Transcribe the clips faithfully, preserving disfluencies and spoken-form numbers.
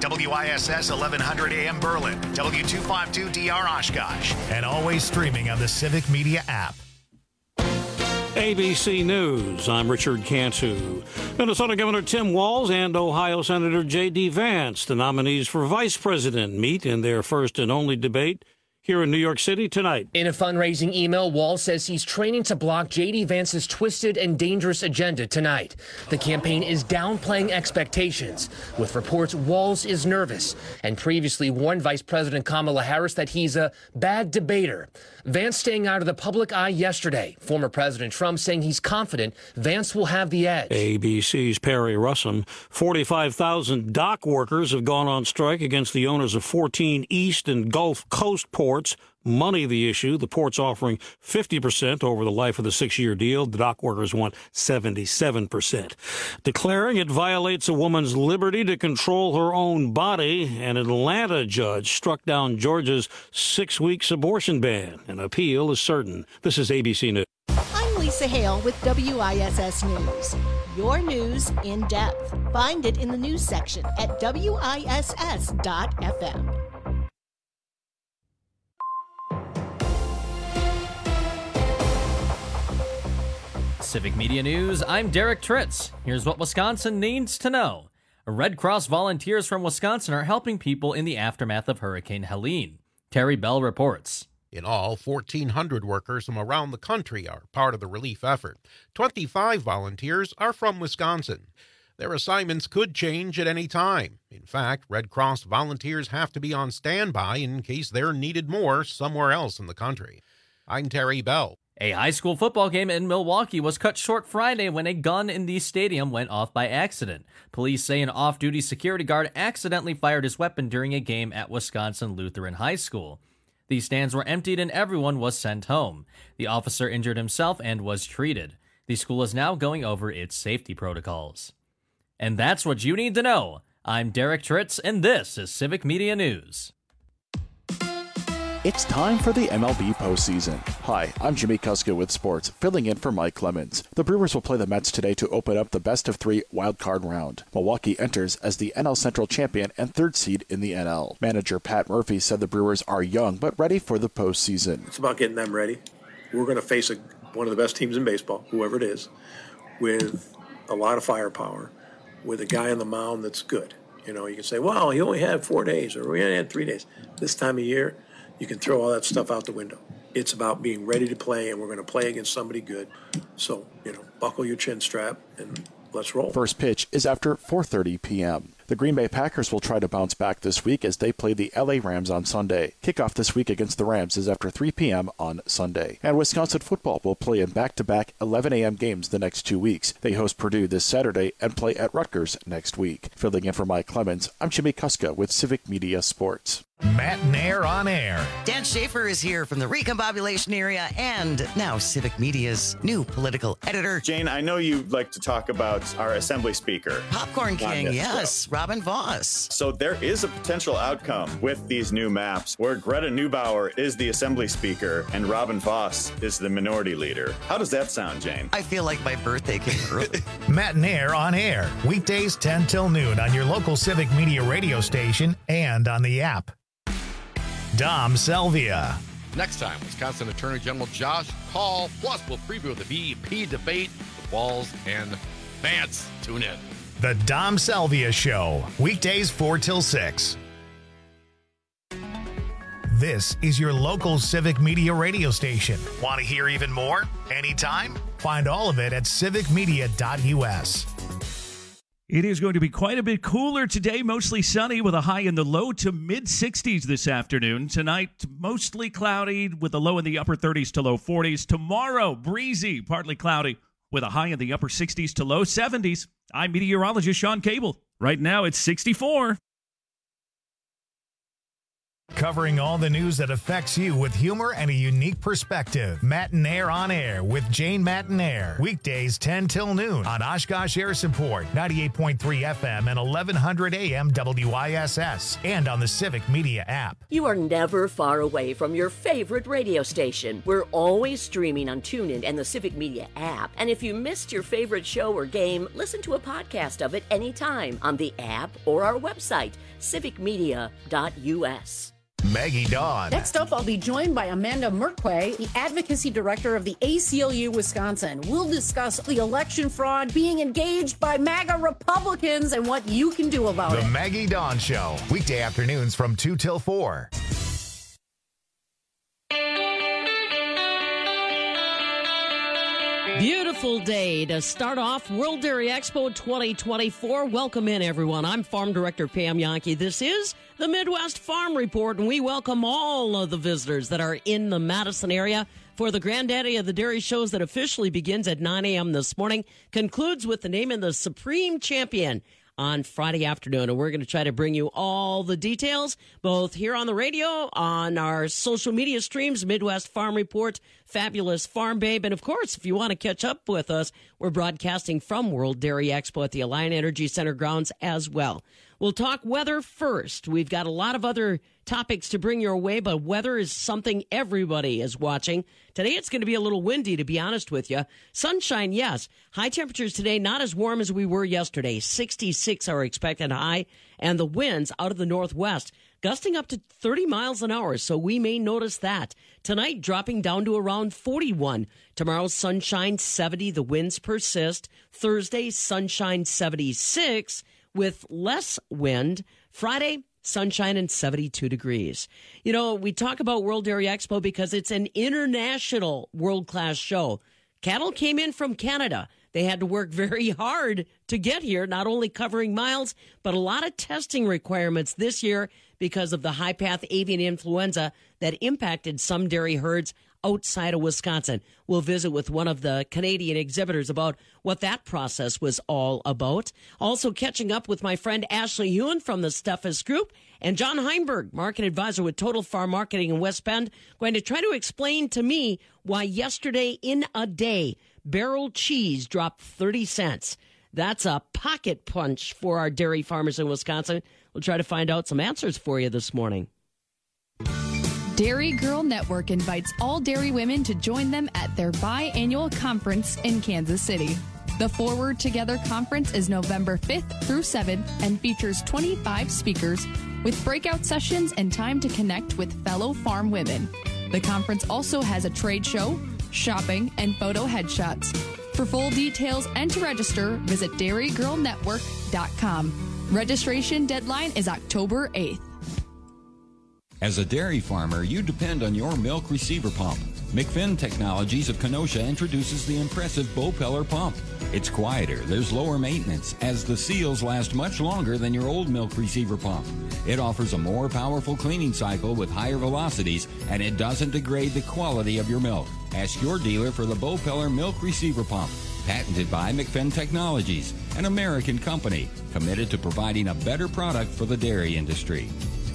W I S S eleven hundred A M Berlin, W two fifty-two D R Oshkosh, and always streaming on the Civic Media app. A B C News, I'm Richard Cantu. Minnesota Governor Tim Walz and Ohio Senator J D. Vance, the nominees for vice president, meet in their first and only debate here in New York City tonight. In a fundraising email, Walz says he's training to block J D. Vance's twisted and dangerous agenda tonight. The campaign is downplaying expectations, with reports Walz is nervous and previously warned Vice President Kamala Harris that he's a bad debater. Vance staying out of the public eye yesterday. Former President Trump saying he's confident Vance will have the edge. A B C's Perry Russum. forty-five thousand dock workers have gone on strike against the owners of fourteen East and Gulf Coast ports. Money the issue. The port's offering fifty percent over the life of the six-year deal. The dock workers want seventy-seven percent. Declaring it violates a woman's liberty to control her own body, an Atlanta judge struck down Georgia's six-week abortion ban. An appeal is certain. This is A B C News. I'm Lisa Hale with W I S S News. Your news in depth. Find it in the news section at W I S S dot F M. Civic Media News, I'm Derek Tritz. Here's what Wisconsin needs to know. Red Cross volunteers from Wisconsin are helping people in the aftermath of Hurricane Helene. Terry Bell reports. In all, fourteen hundred workers from around the country are part of the relief effort. twenty-five volunteers are from Wisconsin. Their assignments could change at any time. In fact, Red Cross volunteers have to be on standby in case they're needed more somewhere else in the country. I'm Terry Bell. A high school football game in Milwaukee was cut short Friday when a gun in the stadium went off by accident. Police say an off-duty security guard accidentally fired his weapon during a game at Wisconsin Lutheran High School. The stands were emptied and everyone was sent home. The officer injured himself and was treated. The school is now going over its safety protocols. And that's what you need to know. I'm Derek Tritz, and this is Civic Media News. It's time for the M L B postseason. Hi, I'm Jimmy Kuska with sports, filling in for Mike Clemens. The Brewers will play the Mets today to open up the best-of-three wild-card round. Milwaukee enters as the N L Central champion and third seed in the N L. Manager Pat Murphy said the Brewers are young but ready for the postseason. It's about getting them ready. We're going to face a, one of the best teams in baseball, whoever it is, with a lot of firepower, with a guy on the mound that's good. You know, you can say, well, he only had four days, or we only had three days. This time of year, you can throw all that stuff out the window. It's about being ready to play, and we're going to play against somebody good. So, you know, buckle your chin strap and let's roll. First pitch is after four thirty p.m. The Green Bay Packers will try to bounce back this week as they play the L A Rams on Sunday. Kickoff this week against the Rams is after three p.m. on Sunday. And Wisconsin football will play in back-to-back eleven a.m. games the next two weeks. They host Purdue this Saturday and play at Rutgers next week. Filling in for Mike Clemens, I'm Jimmy Kuska with Civic Media Sports. Matt Nair on air. Dan Schaefer is here from the Recombobulation area and now Civic Media's new political editor. Jane, I know you like to talk about our Assembly Speaker. Popcorn King, yes, Robin Voss. So there is a potential outcome with these new maps where Greta Neubauer is the Assembly Speaker and Robin Voss is the Minority Leader. How does that sound, Jane? I feel like my birthday came early. Matt Nair on air. Weekdays ten till noon on your local Civic Media radio station and on the app. Dom Selvia. Next time, Wisconsin Attorney General Josh Kaul. Plus, we'll preview the V P debate with Walz and Vance. Tune in. The Dom Selvia Show. Weekdays four till six. This is your local Civic Media radio station. Want to hear even more? Anytime? Find all of it at civic media dot U S. It is going to be quite a bit cooler today, mostly sunny with a high in the low to mid-sixties this afternoon. Tonight, mostly cloudy with a low in the upper thirties to low forties. Tomorrow, breezy, partly cloudy with a high in the upper sixties to low seventies. I'm meteorologist Sean Cable. Right now, it's sixty-four. Covering all the news that affects you with humor and a unique perspective. Matinaire on Air with Jane Matinaire. Weekdays ten till noon on Oshkosh Air Support, ninety-eight point three F M and eleven hundred A M W I S S, and on the Civic Media app. You are never far away from your favorite radio station. We're always streaming on TuneIn and the Civic Media app. And if you missed your favorite show or game, listen to a podcast of it anytime on the app or our website, civic media dot U S. Maggie Dawn. Next up, I'll be joined by Amanda Merkway, the Advocacy Director of the A C L U Wisconsin. We'll discuss the election fraud being engaged by MAGA Republicans and what you can do about the it. The Maggie Dawn Show, weekday afternoons from two till four. Beautiful day to start off World Dairy Expo twenty twenty-four. Welcome in, everyone. I'm Farm Director Pam Yankee. This is the Midwest Farm Report, and we welcome all of the visitors that are in the Madison area for the Granddaddy of the Dairy Shows that officially begins at nine a.m. this morning, concludes with the naming the Supreme Champion on Friday afternoon. And we're going to try to bring you all the details, both here on the radio, on our social media streams, Midwest Farm Report, Fabulous Farm Babe. And of course, if you want to catch up with us, we're broadcasting from World Dairy Expo at the Alliant Energy Center grounds as well. We'll talk weather first. We've got a lot of other topics to bring your way, but weather is something everybody is watching. Today it's going to be a little windy, to be honest with you. Sunshine, yes. High temperatures today, not as warm as we were yesterday. sixty-six are expected high, and the winds out of the northwest gusting up to thirty miles an hour, so we may notice that. Tonight, dropping down to around forty-one. Tomorrow, sunshine, seventy. The winds persist. Thursday, sunshine, seventy-six with less wind. Friday, sunshine and seventy-two degrees. You know, we talk about World Dairy Expo because it's an international world-class show. Cattle came in from Canada. They had to work very hard to get here, not only covering miles, but a lot of testing requirements this year because of the high-path avian influenza that impacted some dairy herds outside of Wisconsin. We'll visit with one of the Canadian exhibitors about what that process was all about. Also catching up with my friend Ashley Hewen from the Steffes Group and John Heinberg, market advisor with Total Farm Marketing in West Bend, going to try to explain to me why yesterday in a day, barrel cheese dropped thirty cents. That's a pocket punch for our dairy farmers in Wisconsin. We'll try to find out some answers for you this morning. Dairy Girl Network invites all dairy women to join them at their biannual conference in Kansas City. The Forward Together Conference is November fifth through seventh and features twenty-five speakers with breakout sessions and time to connect with fellow farm women. The conference also has a trade show, shopping, and photo headshots. For full details and to register, visit dairy girl network dot com. Registration deadline is October eighth. As a dairy farmer, you depend on your milk receiver pump. McFinn Technologies of Kenosha introduces the impressive Bopeller pump. It's quieter, there's lower maintenance, as the seals last much longer than your old milk receiver pump. It offers a more powerful cleaning cycle with higher velocities, and it doesn't degrade the quality of your milk. Ask your dealer for the Bopeller milk receiver pump. Patented by McFinn Technologies, an American company committed to providing a better product for the dairy industry.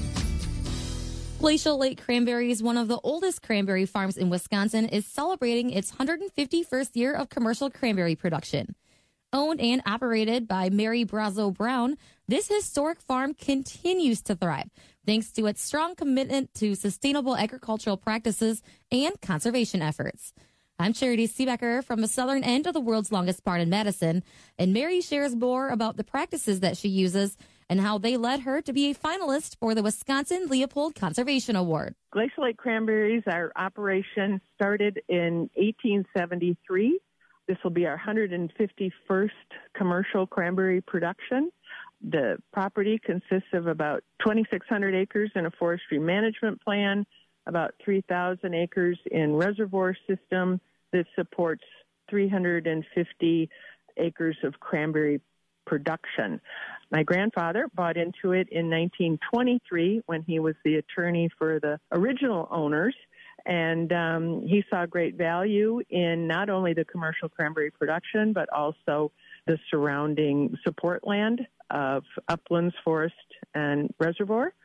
Glacial Lake Cranberries, one of the oldest cranberry farms in Wisconsin, is celebrating its one hundred fifty-first year of commercial cranberry production. Owned and operated by Mary Brazo Brown, this historic farm continues to thrive thanks to its strong commitment to sustainable agricultural practices and conservation efforts. I'm Charity Seebecker from the southern end of the world's longest barn in Madison, and Mary shares more about the practices that she uses and how they led her to be a finalist for the Wisconsin Leopold Conservation Award. Glacial Lake Cranberries, our operation started in eighteen seventy-three. This will be our one hundred fifty-first commercial cranberry production. The property consists of about twenty-six hundred acres in a forestry management plan, about three thousand acres in reservoir system that supports three hundred fifty acres of cranberry production. My grandfather bought into it in nineteen twenty-three when he was the attorney for the original owners, and um, he saw great value in not only the commercial cranberry production, but also the surrounding support land of uplands, forest, and reservoir.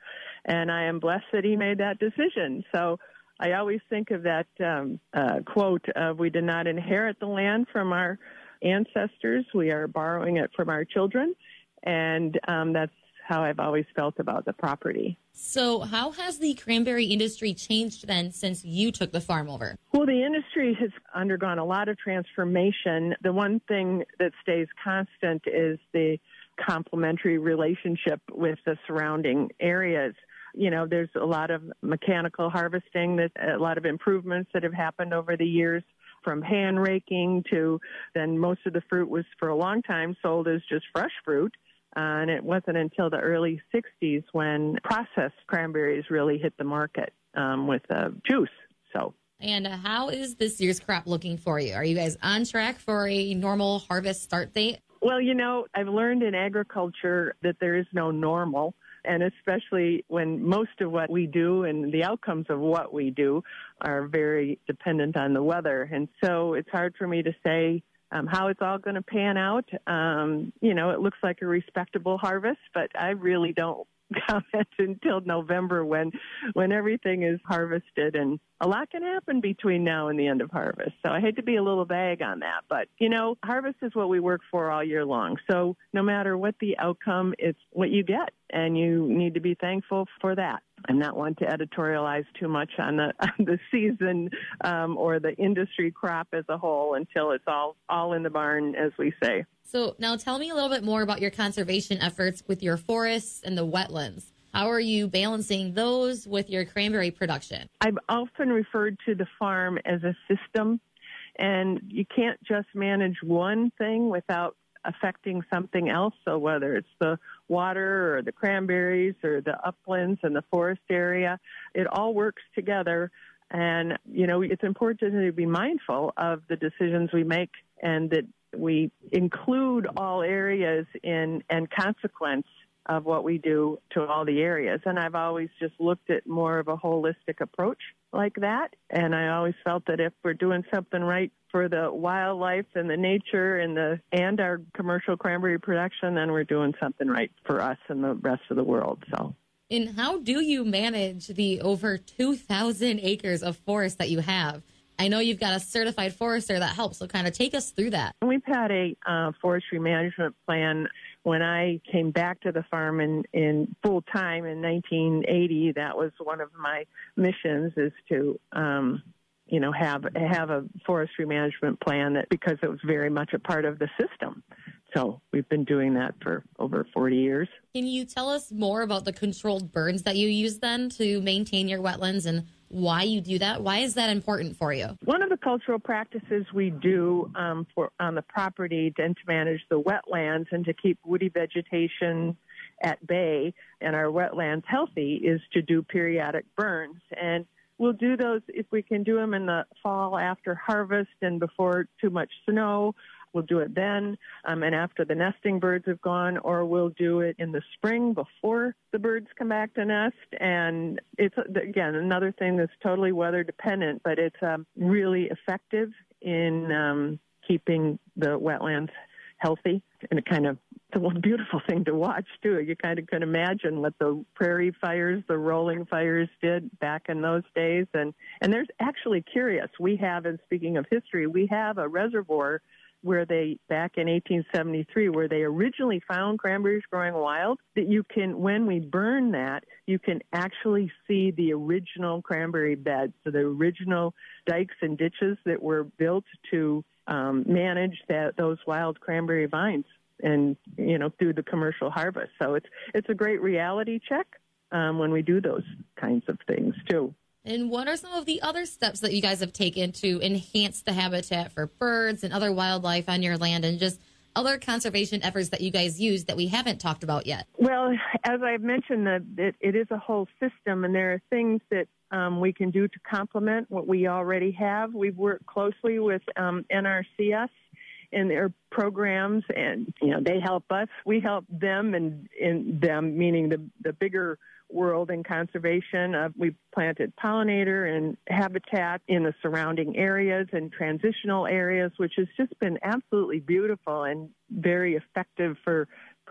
and I am blessed that he made that decision. So I always think of that um, uh, quote of, we did not inherit the land from our ancestors, we are borrowing it from our children, and um, that's how I've always felt about the property. So how has the cranberry industry changed then since you took the farm over? Well, the industry has undergone a lot of transformation. The one thing that stays constant is the complementary relationship with the surrounding areas. You know, there's a lot of mechanical harvesting, that a lot of improvements that have happened over the years, from hand raking to then most of the fruit was for a long time sold as just fresh fruit. Uh, and it wasn't until the early sixties when processed cranberries really hit the market um, with uh, juice. So. And how is this year's crop looking for you? Are you guys on track for a normal harvest start date? Well, you know, I've learned in agriculture that there is no normal, and especially when most of what we do and the outcomes of what we do are very dependent on the weather. And so it's hard for me to say um, how it's all going to pan out. Um, you know, it looks like a respectable harvest, but I really don't comment until November when when everything is harvested, and a lot can happen between now and the end of harvest. So I hate to be a little vague on that, but you know, harvest is what we work for all year long. So no matter what the outcome, it's what you get, and you need to be thankful for that. I'm not one to editorialize too much on the on the season um, or the industry crop as a whole until it's all all in the barn, as we say. So now tell me a little bit more about your conservation efforts with your forests and the wetlands. How are you balancing those with your cranberry production? I've often referred to the farm as a system, and you can't just manage one thing without affecting something else. So whether it's the water or the cranberries or the uplands and the forest area, it all works together. And, you know, it's important to be mindful of the decisions we make, and that we include all areas in and consequence of what we do to all the areas. And I've always just looked at more of a holistic approach like that. And I always felt that if we're doing something right for the wildlife and the nature and the and our commercial cranberry production, then we're doing something right for us and the rest of the world. So. And how do you manage the over two thousand acres of forest that you have? I know you've got a certified forester that helps, so kind of take us through that. We've had a uh, forestry management plan. When I came back to the farm in, in full time in nineteen eighty, that was one of my missions, is to, um, you know, have have a forestry management plan, that because it was very much a part of the system. So we've been doing that for over forty years. Can you tell us more about the controlled burns that you use then to maintain your wetlands, and why you do that? Why is that important for you? One of the cultural practices we do um, for on the property and to manage the wetlands and to keep woody vegetation at bay and our wetlands healthy is to do periodic burns. And we'll do those if we can do them in the fall after harvest and before too much snow. We'll do it then um, and after the nesting birds have gone, or we'll do it in the spring before the birds come back to nest. And it's, again, another thing that's totally weather dependent, but it's um, really effective in um, keeping the wetlands healthy. And it kind of, it's a beautiful thing to watch, too. You kind of can imagine what the prairie fires, the rolling fires did back in those days. And, and there's actually curious. We have, and speaking of history, we have a reservoir where they, back in eighteen seventy-three, where they originally found cranberries growing wild, that you can, when we burn that, you can actually see the original cranberry beds, so the original dikes and ditches that were built to um, manage that, those wild cranberry vines, and, you know, through the commercial harvest. So it's, it's a great reality check um, when we do those kinds of things, too. And what are some of the other steps that you guys have taken to enhance the habitat for birds and other wildlife on your land, and just other conservation efforts that you guys use that we haven't talked about yet? Well, as I've mentioned, that it, it is a whole system, and there are things that um, we can do to complement what we already have. We've worked closely with um, N R C S in their programs, and, you know, they help us. We help them, and in them, meaning the, the bigger world in conservation. Uh, we've planted pollinator and habitat in the surrounding areas and transitional areas, which has just been absolutely beautiful and very effective for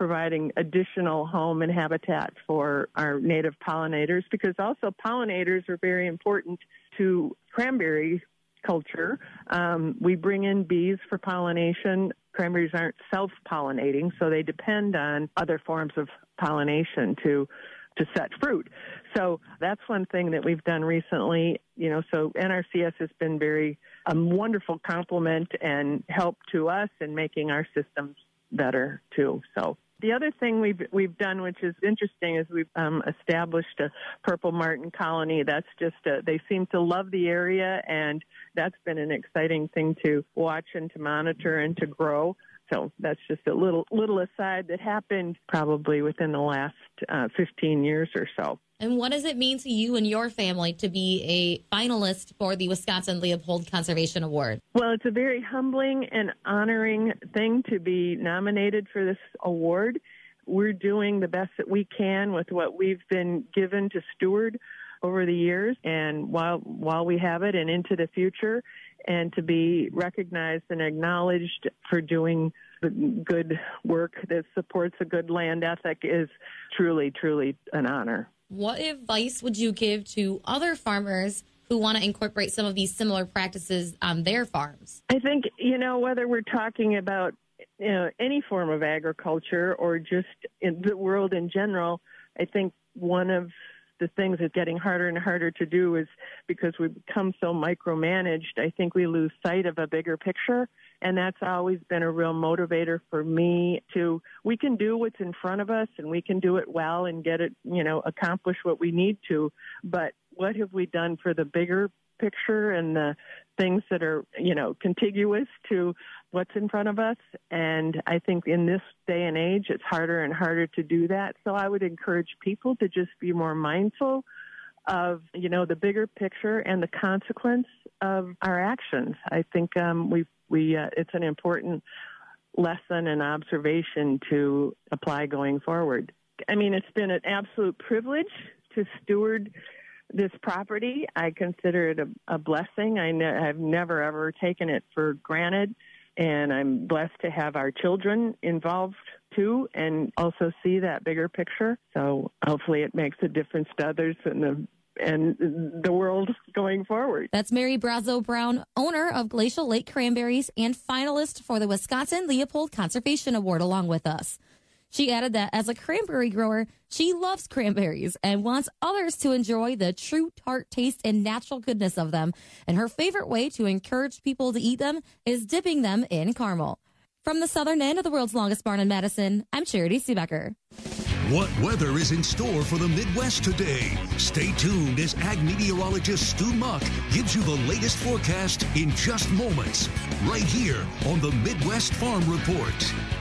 providing additional home and habitat for our native pollinators, because also pollinators are very important to cranberry culture. Um, we bring in bees for pollination. Cranberries aren't self-pollinating, so they depend on other forms of pollination to to set fruit. So that's one thing that we've done recently. You know, so N R C S has been very a um, wonderful complement and help to us in making our systems better too. So the other thing we've we've done, which is interesting, is we've um, established a purple martin colony. That's just a, they seem to love the area, and that's been an exciting thing to watch and to monitor and to grow. So that's just a little little aside that happened probably within the last uh, fifteen years or so. And what does it mean to you and your family to be a finalist for the Wisconsin Leopold Conservation Award? Well, it's a very humbling and honoring thing to be nominated for this award. We're doing the best that we can with what we've been given to steward over the years, and while while we have it and into the future, and to be recognized and acknowledged for doing the good work that supports a good land ethic is truly, truly an honor. What advice would you give to other farmers who want to incorporate some of these similar practices on their farms? I think, you know, whether we're talking about you know, any form of agriculture or just in the world in general, I think one of the things that's getting harder and harder to do is because we've become so micromanaged, I think we lose sight of a bigger picture. And that's always been a real motivator for me to, we can do what's in front of us and we can do it well and get it, you know, accomplish what we need to. But what have we done for the bigger picture and the things that are, you know, contiguous to what's in front of us? And I think in this day and age, it's harder and harder to do that. So I would encourage people to just be more mindful of, you know, the bigger picture and the consequence of our actions. I think um, we we uh, it's an important lesson and observation to apply going forward. I mean, it's been an absolute privilege to steward this property. I consider it a, a blessing. I ne- I've never, ever taken it for granted. And I'm blessed to have our children involved, too, and also see that bigger picture. So hopefully it makes a difference to others in the and the world going forward. That's Mary Brazo Brown, owner of Glacial Lake Cranberries and finalist for the Wisconsin Leopold Conservation Award, along with us. She added that as a cranberry grower, she loves cranberries and wants others to enjoy the true tart taste and natural goodness of them. And her favorite way to encourage people to eat them is dipping them in caramel. From the southern end of the world's longest barn in Madison, I'm Charity Seebecker. What weather is in store for the Midwest today? Stay tuned as ag meteorologist Stu Muck gives you the latest forecast in just moments, right here on the Midwest Farm Report.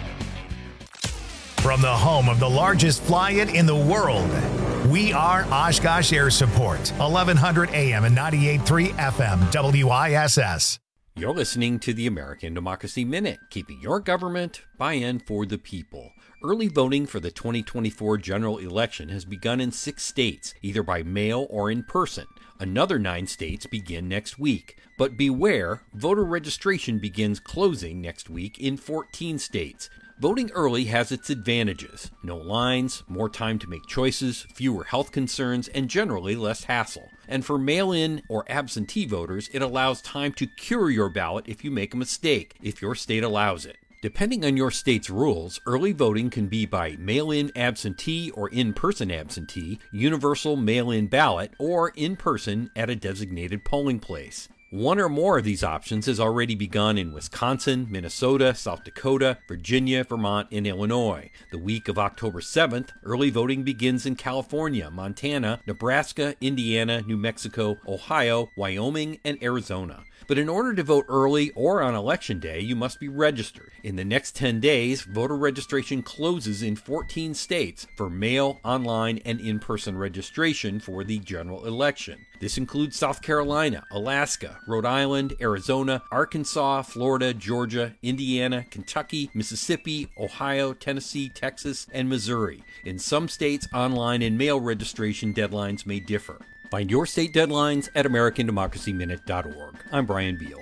From the home of the largest fly-in in the world, we are Oshkosh Air Support, eleven hundred A M and ninety-eight point three F M, W I S S. You're listening to the American Democracy Minute, keeping your government by-in for the people. Early voting for the twenty twenty-four general election has begun in six states, either by mail or in person. Another nine states begin next week. But beware, voter registration begins closing next week in fourteen states. Voting early has its advantages. No lines, more time to make choices, fewer health concerns, and generally less hassle. And for mail-in or absentee voters, it allows time to cure your ballot if you make a mistake, if your state allows it. Depending on your state's rules, early voting can be by mail-in absentee or in-person absentee, universal mail-in ballot, or in person at a designated polling place. One or more of these options has already begun in Wisconsin, Minnesota, South Dakota, Virginia, Vermont, and Illinois. The week of October seventh, early voting begins in California, Montana, Nebraska, Indiana, New Mexico, Ohio, Wyoming, and Arizona. But in order to vote early or on Election Day, you must be registered. In the next ten days, voter registration closes in fourteen states for mail, online, and in-person registration for the general election. This includes South Carolina, Alaska, Rhode Island, Arizona, Arkansas, Florida, Georgia, Indiana, Kentucky, Mississippi, Ohio, Tennessee, Texas, and Missouri. In some states, online and mail registration deadlines may differ. Find your state deadlines at American Democracy Minute dot org. I'm Brian Beal.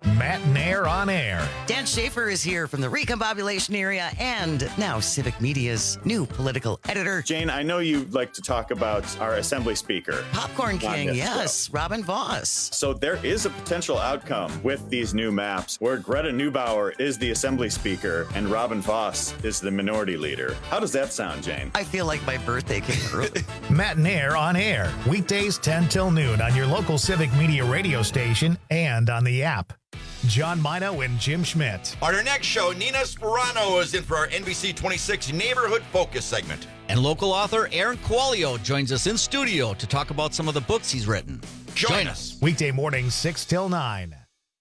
Matt and Air on Air. Dan Schaefer is here from the Recombobulation area and now Civic Media's new political editor. Jane, I know you like to talk about our Assembly Speaker. Popcorn King, yes, show. Robin Voss. So there is a potential outcome with these new maps where Greta Neubauer is the Assembly Speaker and Robin Voss is the Minority Leader. How does that sound, Jane? I feel like my birthday came early. Matt and Air on Air. Weekdays ten till noon on your local Civic Media radio station and on the app. John Mino and Jim Schmidt. On our next show, Nina Sperano is in for our N B C twenty-six Neighborhood Focus segment. And local author Aaron Quaglio joins us in studio to talk about some of the books he's written. Join, Join us. us. Weekday mornings, six till nine.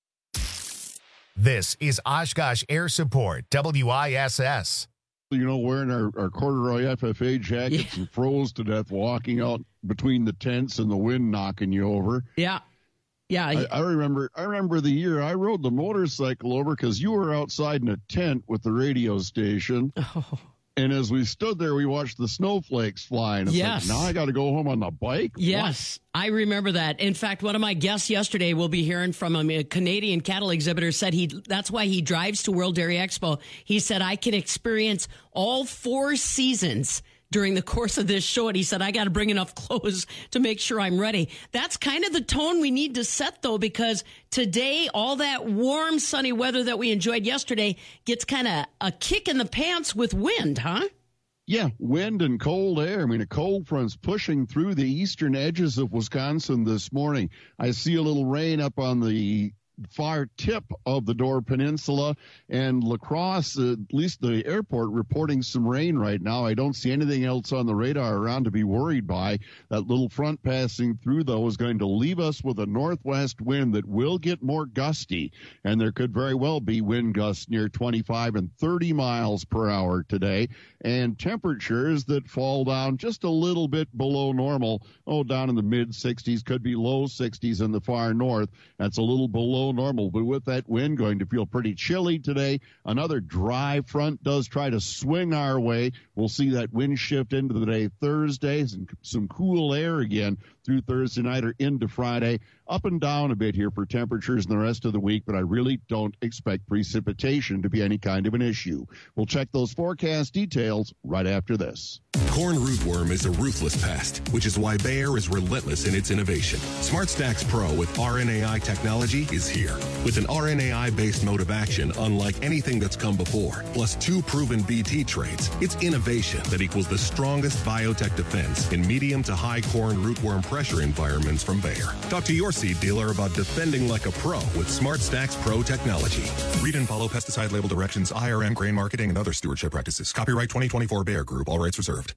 This is Oshkosh Air Support, W I S S. You know, wearing our, our corduroy F F A jackets yeah. and froze to death, walking out between the tents and the wind knocking you over. Yeah. Yeah, I, I remember. I remember the year I rode the motorcycle over because you were outside in a tent with the radio station, oh. and as we stood there, we watched the snowflakes fly. And it's yes. like, now I got to go home on the bike. Yes, what? I remember that. In fact, one of my guests yesterday, we'll be hearing from him, a Canadian cattle exhibitor, said he that's why he drives to World Dairy Expo. He said I can experience all four seasons during the course of this show, and he said, I got to bring enough clothes to make sure I'm ready. That's kind of the tone we need to set, though, because today, all that warm, sunny weather that we enjoyed yesterday gets kind of a kick in the pants with wind, huh? Yeah, wind and cold air. I mean, a cold front's pushing through the eastern edges of Wisconsin this morning. I see a little rain up on the far tip of the Door Peninsula, and La Crosse, uh, at least the airport, reporting some rain right now. I don't see anything else on the radar around to be worried by. That little front passing through, though, is going to leave us with a northwest wind that will get more gusty, and there could very well be wind gusts near twenty-five and thirty miles per hour today, and temperatures that fall down just a little bit below normal. Oh, down in the mid sixties, could be low sixties in the far north. That's a little below normal, but with that wind going to feel pretty chilly today. Another dry front does try to swing our way. We'll see that wind shift into the day Thursday, and some cool air again through Thursday night or into Friday. Up and down a bit here for temperatures in the rest of the week, but I really don't expect precipitation to be any kind of an issue. We'll check those forecast details right after this. Corn rootworm is a ruthless pest, which is why Bayer is relentless in its innovation. SmartStax Pro with R N A I technology is here. With an R N A I-based mode of action unlike anything that's come before, plus two proven B T traits, it's innovation that equals the strongest biotech defense in medium to high corn rootworm pressure environments from Bayer. Talk to your seed dealer about defending like a pro with SmartStax Pro technology. Read and follow pesticide label directions, I R M grain marketing, and other stewardship practices. Copyright twenty twenty-four Bayer Group. All rights reserved.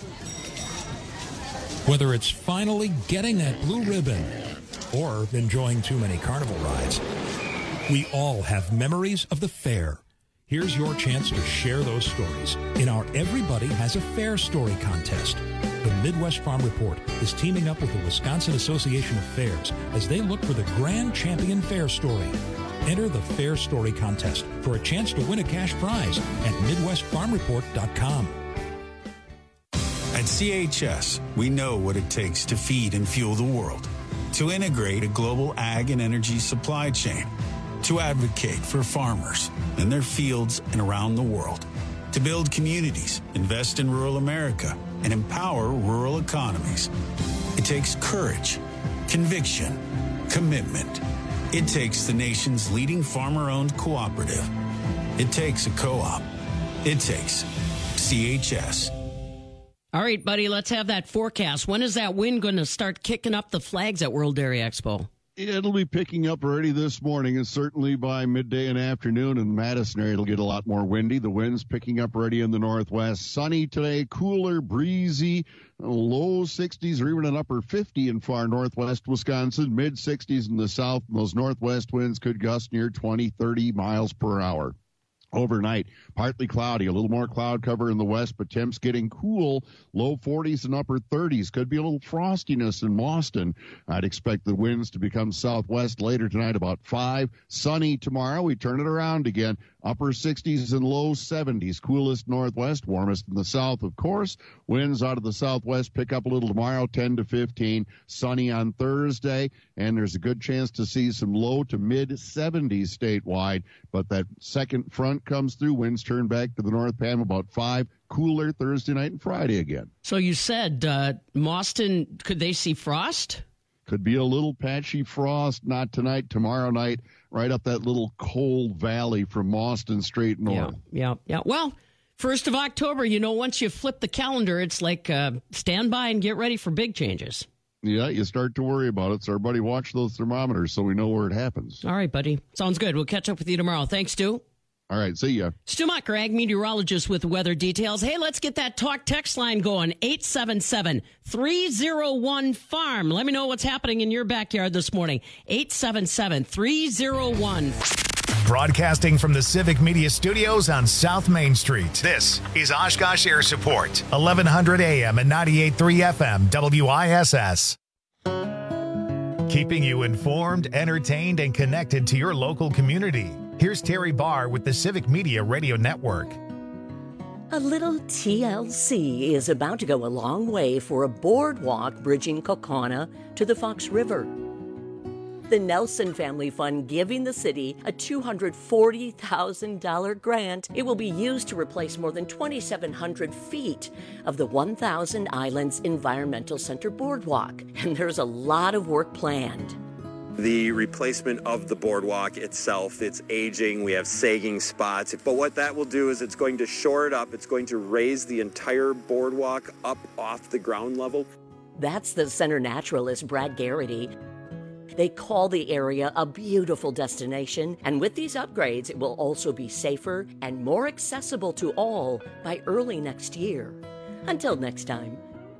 Whether it's finally getting that blue ribbon or enjoying too many carnival rides, we all have memories of the fair. Here's your chance to share those stories in our Everybody Has a Fair Story contest. The Midwest Farm Report is teaming up with the Wisconsin Association of Fairs as they look for the Grand Champion Fair Story. Enter the Fair Story contest for a chance to win a cash prize at midwest farm report dot com. At C H S, we know what it takes to feed and fuel the world, to integrate a global ag and energy supply chain, to advocate for farmers in their fields and around the world, to build communities, invest in rural America, and empower rural economies. It takes courage, conviction, commitment. It takes the nation's leading farmer-owned cooperative. It takes a co-op. It takes C H S. All right, buddy, let's have that forecast. When is that wind going to start kicking up the flags at World Dairy Expo? It'll be picking up already this morning, and certainly by midday and afternoon in Madison area, it'll get a lot more windy. The wind's picking up already in the northwest. Sunny today, cooler, breezy, low sixties or even an upper fifty in far northwest Wisconsin, mid sixties in the south. And those northwest winds could gust near twenty, thirty miles per hour. Overnight, partly cloudy, a little more cloud cover in the west, but temps getting cool, low forties and upper thirties. Could be a little frostiness in Boston. I'd expect the winds to become southwest later tonight about five. Sunny tomorrow. We turn it around again. Upper sixties and low seventies. Coolest northwest, warmest in the south, of course. Winds out of the southwest pick up a little tomorrow, ten to fifteen. Sunny on Thursday, and there's a good chance to see some low to mid seventies statewide. But that second front comes through. Winds turn back to the north, Pam, about five. Cooler Thursday night and Friday again. So you said uh, Mauston, could they see frost? Could be a little patchy frost, not tonight, tomorrow night, right up that little cold valley from Mauston straight north. Yeah, yeah, yeah. Well, first of October, you know, once you flip the calendar, it's like uh, stand by and get ready for big changes. Yeah, you start to worry about it. So everybody watch those thermometers so we know where it happens. All right, buddy. Sounds good. We'll catch up with you tomorrow. Thanks, Stu. All right, see ya. Stu Mucker, ag meteorologist with weather details. Hey, let's get that talk text line going. eight seven seven, three oh one, farm. Let me know what's happening in your backyard this morning. eight seven seven, three oh one. Broadcasting from the Civic Media Studios on South Main Street. This is Oshkosh Air Support, eleven hundred A M and ninety-eight point three F M, W I S S. Keeping you informed, entertained, and connected to your local community. Here's Terry Barr with the Civic Media Radio Network. A little T L C is about to go a long way for a boardwalk bridging Kaukauna to the Fox River. The Nelson Family Fund giving the city a two hundred forty thousand dollars grant. It will be used to replace more than twenty-seven hundred feet of the one thousand Islands Environmental Center boardwalk. And there's a lot of work planned. The replacement of the boardwalk itself, it's aging, we have sagging spots, but what that will do is it's going to shore it up, it's going to raise the entire boardwalk up off the ground level. That's the center naturalist, Brad Garrity. They call the area a beautiful destination, and with these upgrades, it will also be safer and more accessible to all by early next year. Until next time,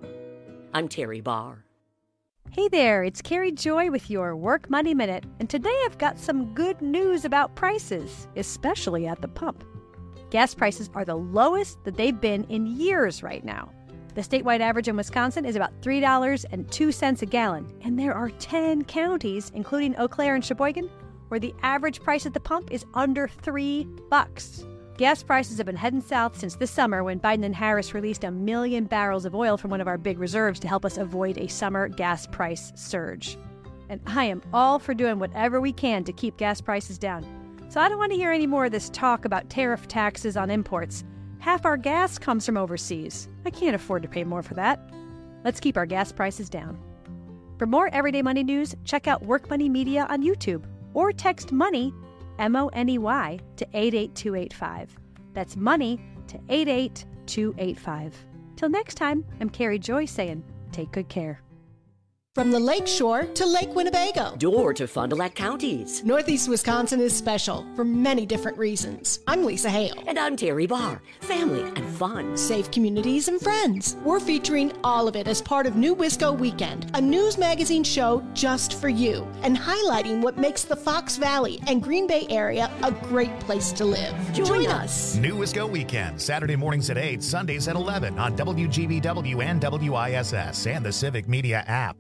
I'm Terry Barr. Hey there, it's Carrie Joy with your Work Money Minute, and today I've got some good news about prices, especially at the pump. Gas prices are the lowest that they've been in years right now. The statewide average in Wisconsin is about three dollars and two cents a gallon, and there are ten counties, including Eau Claire and Sheboygan, where the average price at the pump is under three bucks. Gas prices have been heading south since this summer when Biden and Harris released a million barrels of oil from one of our big reserves to help us avoid a summer gas price surge. And I am all for doing whatever we can to keep gas prices down. So I don't want to hear any more of this talk about tariff taxes on imports. Half our gas comes from overseas. I can't afford to pay more for that. Let's keep our gas prices down. For more everyday money news, check out Work Money Media on YouTube or text MONEY, M O N E Y, to eight eight two eight five. That's MONEY to eight eight two eight five. Till next time, I'm Carrie Joy saying, take good care. From the Lake Shore to Lake Winnebago. Door to Fond du Lac counties. Northeast Wisconsin is special for many different reasons. I'm Lisa Hale. And I'm Terry Barr. Family and fun. Safe communities and friends. We're featuring all of it as part of New Wisco Weekend, a news magazine show just for you, and highlighting what makes the Fox Valley and Green Bay area a great place to live. Join, Join us. us. New Wisco Weekend, Saturday mornings at eight, Sundays at eleven on W G B W and W I S S and the Civic Media app.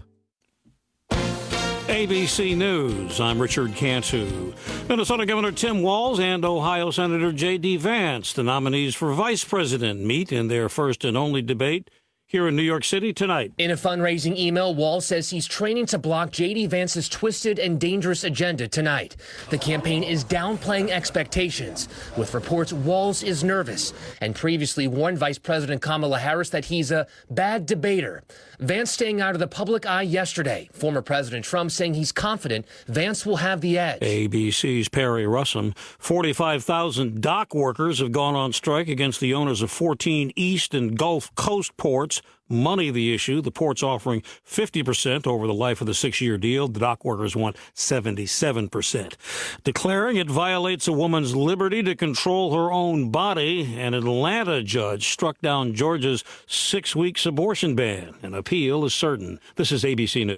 A B C News, I'm Richard Cantu. Minnesota Governor Tim Walz and Ohio Senator J D. Vance, the nominees for vice president, meet in their first and only debate here in New York City tonight. In a fundraising email, Walz says he's training to block J D. Vance's twisted and dangerous agenda tonight. The campaign is downplaying expectations, with reports Walz is nervous and previously warned Vice President Kamala Harris that he's a bad debater. Vance staying out of the public eye yesterday. Former President Trump saying he's confident Vance will have the edge. A B C's Perry Russum. forty-five thousand dock workers have gone on strike against the owners of fourteen East and Gulf Coast ports. Money the issue. The port's offering fifty percent over the life of the six-year deal. The dock workers want seventy-seven percent. Declaring it violates a woman's liberty to control her own body, an Atlanta judge struck down Georgia's six weeks abortion ban. An appeal is certain. This is A B C News.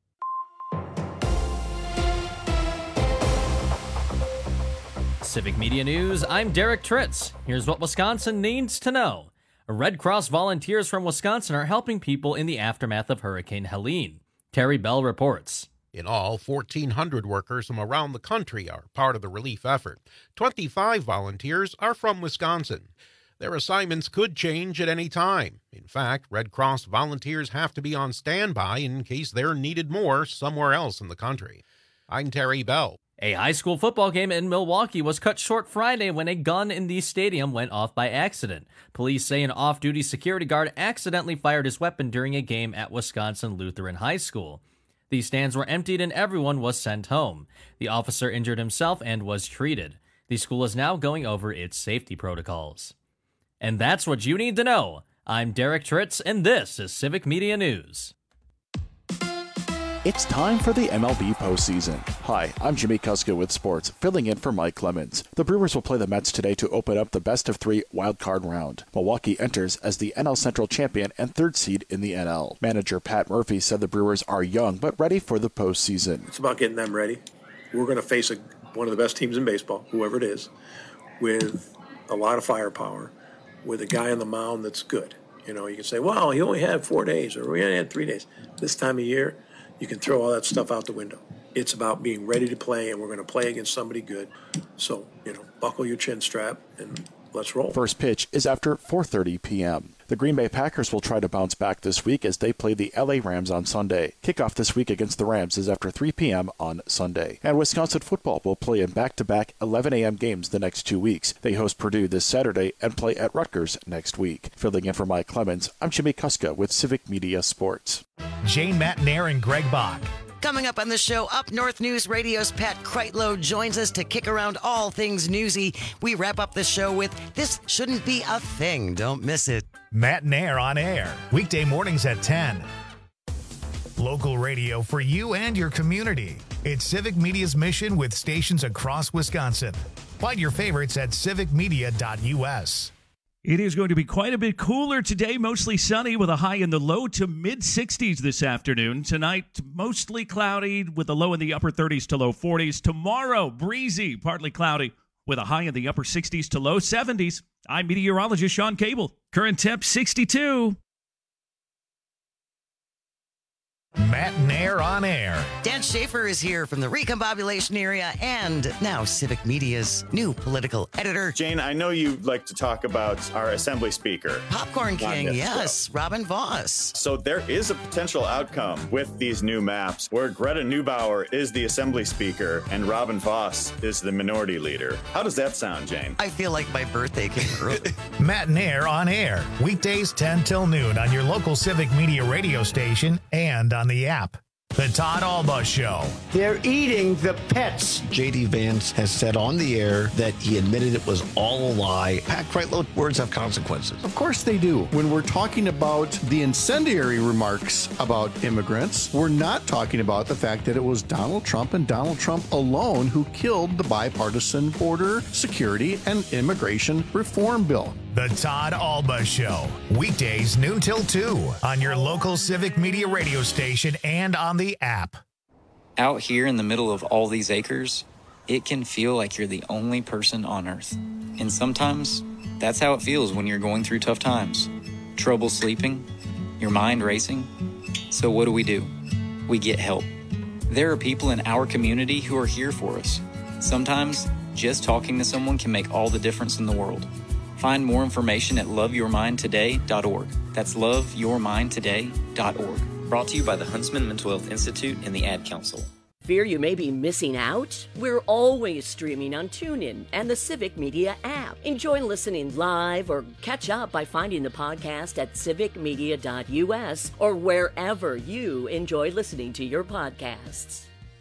Civic Media News, I'm Derek Tritz. Here's what Wisconsin needs to know. Red Cross volunteers from Wisconsin are helping people in the aftermath of Hurricane Helene. Terry Bell reports. In all, fourteen hundred workers from around the country are part of the relief effort. twenty-five volunteers are from Wisconsin. Their assignments could change at any time. In fact, Red Cross volunteers have to be on standby in case they're needed more somewhere else in the country. I'm Terry Bell. A high school football game in Milwaukee was cut short Friday when a gun in the stadium went off by accident. Police say an off-duty security guard accidentally fired his weapon during a game at Wisconsin Lutheran High School. The stands were emptied and everyone was sent home. The officer injured himself and was treated. The school is now going over its safety protocols. And that's what you need to know. I'm Derek Tritz, and this is Civic Media News. It's time for the M L B postseason. Hi, I'm Jimmy Kuska with sports, filling in for Mike Clemens. The Brewers will play the Mets today to open up the best of three wildcard round. Milwaukee enters as the N L Central champion and third seed in the N L. Manager Pat Murphy said the Brewers are young but ready for the postseason. It's about getting them ready. We're going to face a, one of the best teams in baseball, whoever it is, with a lot of firepower, with a guy on the mound that's good. You know, you can say, well, he only had four days or we only had three days. This time of year, you can throw all that stuff out the window. It's about being ready to play, and we're going to play against somebody good. So, you know, buckle your chin strap and let's roll. First pitch is after four thirty p.m. The Green Bay Packers will try to bounce back this week as they play the L A Rams on Sunday. Kickoff this week against the Rams is after three p.m. on Sunday. And Wisconsin football will play in back-to-back eleven a.m. games the next two weeks. They host Purdue this Saturday and play at Rutgers next week. Filling in for Mike Clemens, I'm Jimmy Kuska with Civic Media Sports. Jane Matnair and Greg Bach. Coming up on the show, Up North News Radio's Pat Kreitlow joins us to kick around all things newsy. We wrap up the show with This Shouldn't Be a Thing. Don't miss it. Matnair on air, weekday mornings at ten. Local radio for you and your community. It's Civic Media's mission with stations across Wisconsin. Find your favorites at civic media dot u s. It is going to be quite a bit cooler today, mostly sunny with a high in the low to mid sixties this afternoon. Tonight, mostly cloudy with a low in the upper thirties to low forties. Tomorrow, breezy, partly cloudy with a high in the upper sixties to low seventies. I'm meteorologist Sean Cable. Current temp sixty-two. Matnair on air. Dan Schaefer is here from the recombobulation area and now Civic Media's new political editor. Jane, I know you like to talk about our assembly speaker. Popcorn King, yes, show. Robin Voss. So there is a potential outcome with these new maps where Greta Neubauer is the assembly speaker and Robin Voss is the minority leader. How does that sound, Jane? I feel like my birthday came early. Matnair on air, weekdays ten till noon on your local Civic Media radio station and on the app. The Todd Alba Show. They're eating the pets. J D. Vance has said on the air that he admitted it was all a lie. Pat Kreitlow, words have consequences. Of course they do. When we're talking about the incendiary remarks about immigrants, we're not talking about the fact that it was Donald Trump and Donald Trump alone who killed the bipartisan border security and immigration reform bill. The Todd Alba Show. Weekdays noon till two on your local Civic Media radio station and on the app. Out here in the middle of all these acres, it can feel like you're the only person on Earth. And sometimes that's how it feels when you're going through tough times. Trouble sleeping, your mind racing. So what do we do? We get help. There are people in our community who are here for us. Sometimes just talking to someone can make all the difference in the world. Find more information at love your mind today dot org. That's love your mind today dot org. Brought to you by the Huntsman Mental Health Institute and the Ad Council. Fear you may be missing out? We're always streaming on TuneIn and the Civic Media app. Enjoy listening live or catch up by finding the podcast at civic media dot u s or wherever you enjoy listening to your podcasts.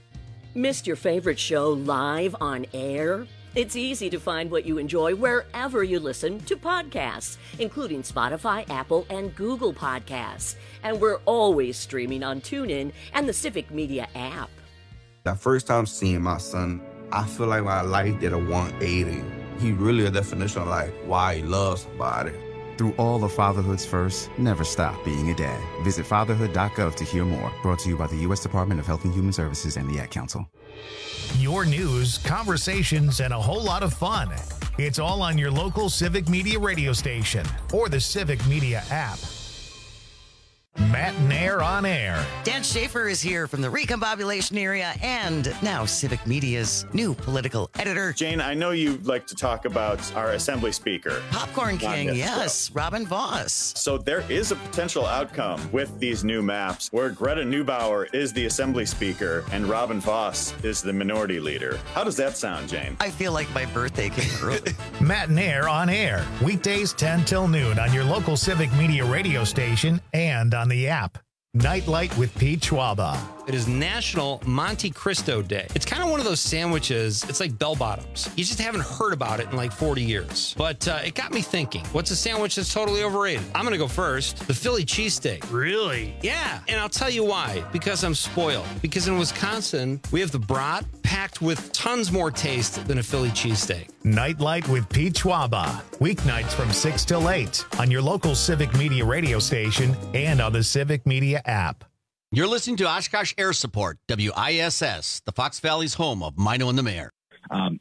Missed your favorite show live on air? It's easy to find what you enjoy wherever you listen to podcasts, including Spotify, Apple, and Google Podcasts. And we're always streaming on TuneIn and the Civic Media app. The first time seeing my son, I feel like my life did a one eighty. He really a definition of like why he loves somebody. Through all of fatherhood's first, never stop being a dad. Visit fatherhood dot gov to hear more. Brought to you by the U S Department of Health and Human Services and the Ad Council. Your news, conversations, and a whole lot of fun. It's all on your local Civic Media radio station or the Civic Media app. Matt and Air on Air. Dan Schaefer is here from the Recombobulation area and now Civic Media's new political editor. Jane, I know you like to talk about our Assembly Speaker. Popcorn King, yes, show. Robin Voss. So there is a potential outcome with these new maps where Greta Neubauer is the Assembly Speaker and Robin Voss is the Minority Leader. How does that sound, Jane? I feel like my birthday came early. Matt and Air on Air. Weekdays ten till noon on your local Civic Media radio station and on the app. Nightlight with Pete Schwaba. It is National Monte Cristo Day. It's kind of one of those sandwiches, it's like bell bottoms. You just haven't heard about it in like forty years. But uh, it got me thinking, what's a sandwich that's totally overrated? I'm going to go first. The Philly cheesesteak. Really? Yeah, and I'll tell you why. Because I'm spoiled. Because in Wisconsin, we have the brat packed with tons more taste than a Philly cheesesteak. Nightlight with Pete Schwaba. Weeknights from six till eight on your local Civic Media radio station and on the Civic Media app. You're listening to Oshkosh Air Support, W I S S, the Fox Valley's home of Mino and the Mayor. Um,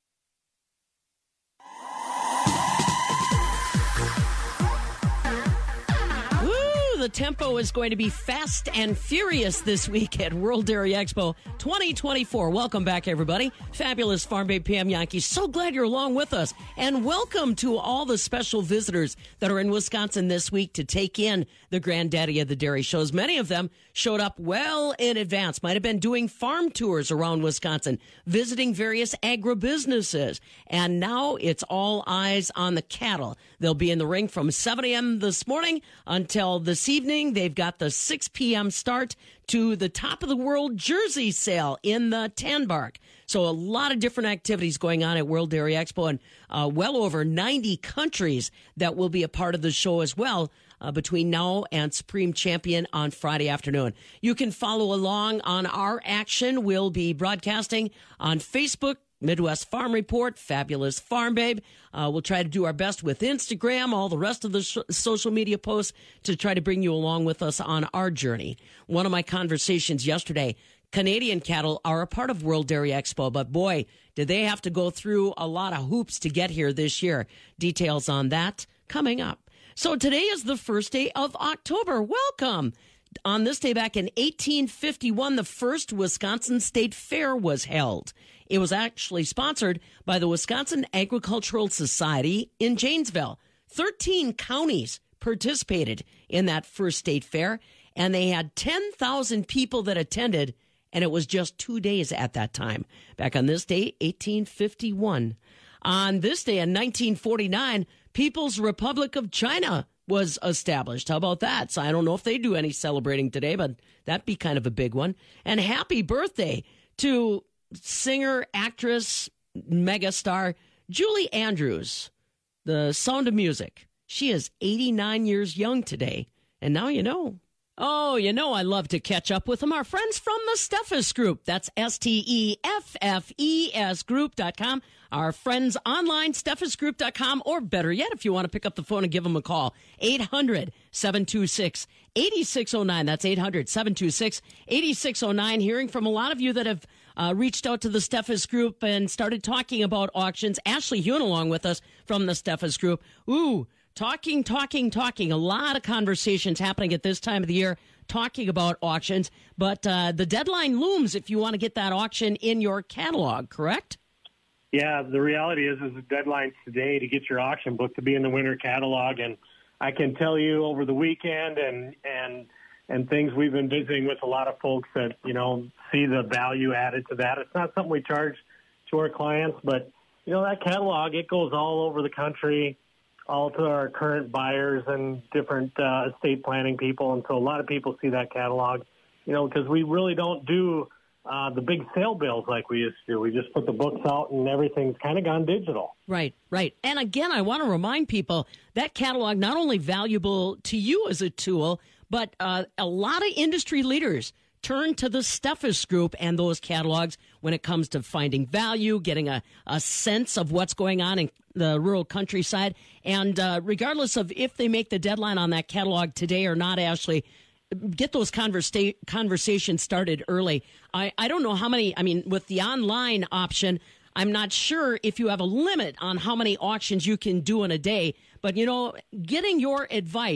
The tempo is going to be fast and furious this week at World Dairy Expo twenty twenty-four. Welcome back, everybody. Fabulous Farm Babe Pam Yankee. So glad you're along with us. And welcome to all the special visitors that are in Wisconsin this week to take in the granddaddy of the dairy shows. Many of them showed up well in advance, might have been doing farm tours around Wisconsin, visiting various agribusinesses. And now it's all eyes on the cattle. They'll be in the ring from seven a.m. this morning until this evening. They've got the six p.m. start to the Top of the World Jersey sale in the Tanbark. So a lot of different activities going on at World Dairy Expo, and uh, well over ninety countries that will be a part of the show as well uh, between now and Supreme Champion on Friday afternoon. You can follow along on our action. We'll be broadcasting on Facebook, Midwest Farm Report, Fabulous Farm Babe. Uh, we'll try to do our best with Instagram, all the rest of the sh- social media posts to try to bring you along with us on our journey. One of my conversations yesterday, Canadian cattle are a part of World Dairy Expo, but boy, did they have to go through a lot of hoops to get here this year. Details on that coming up. So today is the first day of October. Welcome. On this day back in eighteen fifty-one, the first Wisconsin State Fair was held. It was actually sponsored by the Wisconsin Agricultural Society in Janesville. Thirteen counties participated in that first state fair, and they had ten thousand people that attended, and it was just two days at that time. Back on this day, eighteen fifty-one. On this day in nineteen forty-nine, People's Republic of China was established. How about that? So I don't know if they do any celebrating today, but that'd be kind of a big one. And happy birthday to singer, actress, megastar Julie Andrews, the Sound of Music. She is eighty-nine years young today, and now you know. Oh, you know I love to catch up with them. Our friends from the Steffes Group. That's S T E F F E S group dot com. Our friends online, Steffes group dot com, or better yet, if you want to pick up the phone and give them a call, eight hundred, seven two six, eight six zero nine. That's eight hundred, seven two six, eight six zero nine. Hearing from a lot of you that have uh, reached out to the Steffes Group and started talking about auctions. Ashley Hune along with us from the Steffes Group. Ooh, Talking, talking, talking. A lot of conversations happening at this time of the year talking about auctions. But uh, the deadline looms if you want to get that auction in your catalog, correct? Yeah, the reality is, is the deadline's today to get your auction book to be in the winter catalog. And I can tell you over the weekend and, and, and things we've been visiting with a lot of folks that, you know, see the value added to that. It's not something we charge to our clients, but, you know, that catalog, it goes all over the country, all to our current buyers and different uh, estate planning people. And so a lot of people see that catalog, you know, because we really don't do uh, the big sale bills like we used to do. We just put the books out and everything's kind of gone digital. Right, right. And again, I want to remind people that catalog not only valuable to you as a tool, but uh, a lot of industry leaders turn to the Steffes Group and those catalogs when it comes to finding value, getting a, a sense of what's going on in the rural countryside. And uh, regardless of if they make the deadline on that catalog today or not, Ashley, get those conversa- conversations started early. I, I don't know how many, I mean, with the online option, I'm not sure if you have a limit on how many auctions you can do in a day. But, you know, getting your advice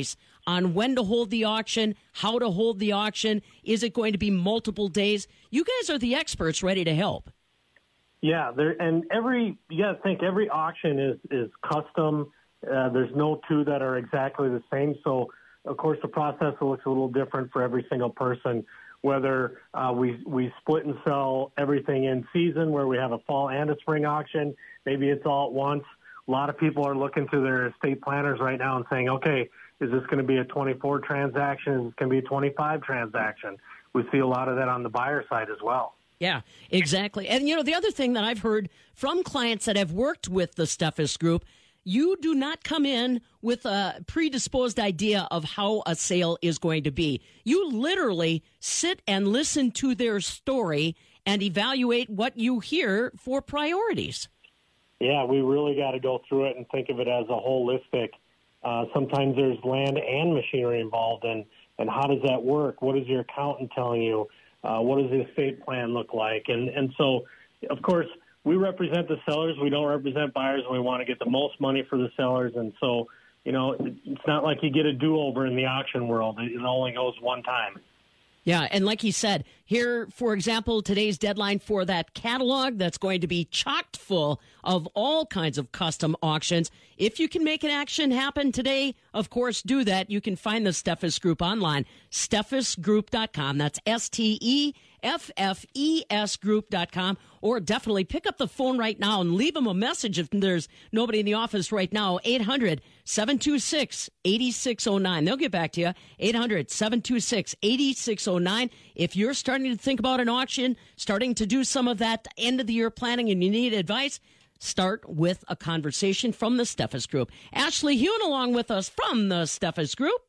on when to hold the auction, how to hold the auction. Is it going to be multiple days? You guys are the experts ready to help. Yeah, there, and every you got to think every auction is is custom. Uh, there's no two that are exactly the same. So, of course, the process looks a little different for every single person. Whether uh, we we split and sell everything in season, where we have a fall and a spring auction, maybe it's all at once. A lot of people are looking to their estate planners right now and saying, okay, is this going to be a twenty-four transaction? Is this going to be a twenty-five transaction? We see a lot of that on the buyer side as well. Yeah, exactly. And, you know, the other thing that I've heard from clients that have worked with the Steffes Group, you do not come in with a predisposed idea of how a sale is going to be. You literally sit and listen to their story and evaluate what you hear for priorities. Yeah, we really got to go through it and think of it as a holistic. Uh, sometimes there's land and machinery involved, and, and how does that work? What is your accountant telling you? Uh, what does the estate plan look like? And and so, of course, we represent the sellers. We don't represent buyers, and we want to get the most money for the sellers. And so, you know, it's not like you get a do-over in the auction world. It only goes one time. Yeah, and like he said, here, for example, today's deadline for that catalog that's going to be chocked full of all kinds of custom auctions. If you can make an action happen today, of course, do that. You can find the Steffes Group online, steffes group dot com. That's S T E F F E S group dot com. Or definitely pick up the phone right now and leave them a message if there's nobody in the office right now. eight hundred, seven two six, eight six zero nine. They'll get back to you. eight hundred, seven two six, eight six zero nine. If you're starting to think about an auction, starting to do some of that end of the year planning and you need advice, start with a conversation from the Steffes Group. Ashley Hune along with us from the Steffes Group.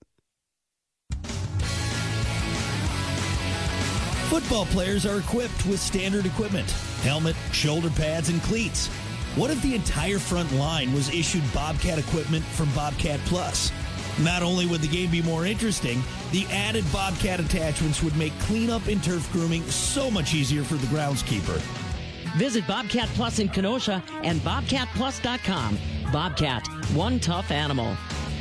Football players are equipped with standard equipment, helmet, shoulder pads, and cleats. What if the entire front line was issued Bobcat equipment from Bobcat Plus? Not only would the game be more interesting, the added Bobcat attachments would make cleanup and turf grooming so much easier for the groundskeeper. Visit Bobcat Plus in Kenosha and bobcat plus dot com. Bobcat, one tough animal.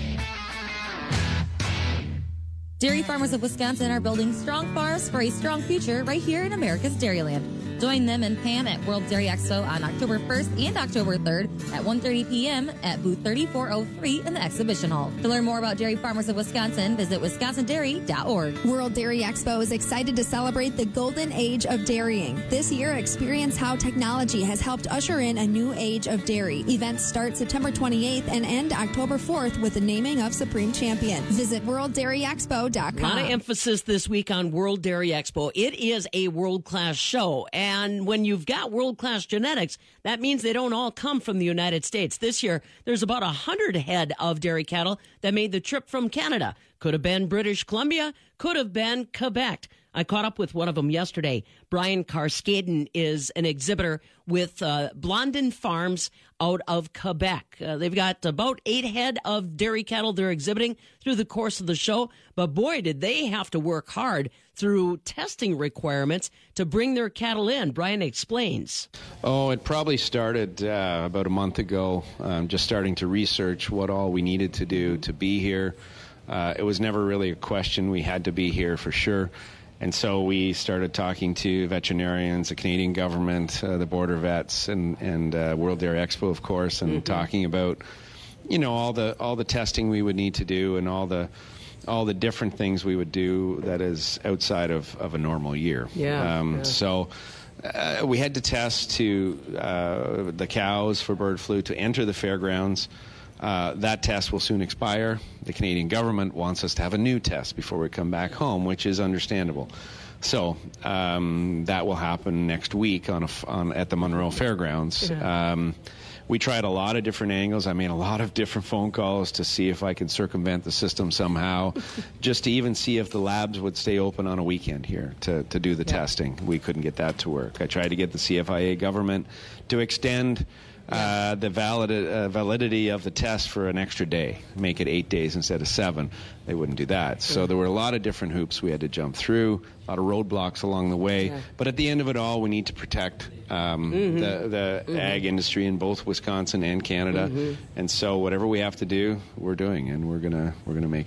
Dairy farmers of Wisconsin are building strong farms for a strong future right here in America's Dairyland. Join them and Pam at World Dairy Expo on October first and October third at one thirty p.m. at booth thirty-four oh three in the exhibition hall. To learn more about dairy farmers of Wisconsin, visit wisconsin dairy dot org. World Dairy Expo is excited to celebrate the golden age of dairying. This year, experience how technology has helped usher in a new age of dairy. Events start September twenty-eighth and end October fourth with the naming of Supreme Champion. Visit world dairy expo dot com. A lot of emphasis this week on World Dairy Expo. It is a world-class show. And when you've got world-class genetics, that means they don't all come from the United States. This year, there's about one hundred head of dairy cattle that made the trip from Canada. Could have been British Columbia, could have been Quebec. I caught up with one of them yesterday. Brian Carskaden is an exhibitor with uh, Blondin Farms out of Quebec. Uh, they've got about eight head of dairy cattle they're exhibiting through the course of the show. But boy, did they have to work hard through testing requirements to bring their cattle in. Brian explains. Oh, it probably started uh, about a month ago, um, just starting to research what all we needed to do to be here. Uh, it was never really a question. We had to be here for sure. And so we started talking to veterinarians, the Canadian government, uh, the border vets, and, and uh, World Dairy Expo, of course, and mm-hmm. talking about, you know, all the all the testing we would need to do and all the all the different things we would do that is outside of, of a normal year. Yeah. Um, yeah. So uh, we had to test to uh, the cows for bird flu to enter the fairgrounds. Uh, that test will soon expire. The Canadian government wants us to have a new test before we come back home, which is understandable. So um, that will happen next week on, a, on at the Monroe Fairgrounds. Yeah. Um, we tried a lot of different angles. I made a lot of different phone calls to see if I could circumvent the system somehow, just to even see if the labs would stay open on a weekend here to, to do the yeah. testing. We couldn't get that to work. I tried to get the C F I A government to extend Uh, the valid, uh, validity of the test for an extra day, make it eight days instead of seven. They wouldn't do that. So there were a lot of different hoops we had to jump through, a lot of roadblocks along the way. Yeah. But at the end of it all, we need to protect um, mm-hmm. the, the mm-hmm. ag industry in both Wisconsin and Canada. Mm-hmm. And so whatever we have to do, we're doing, and we're gonna we're gonna make it work.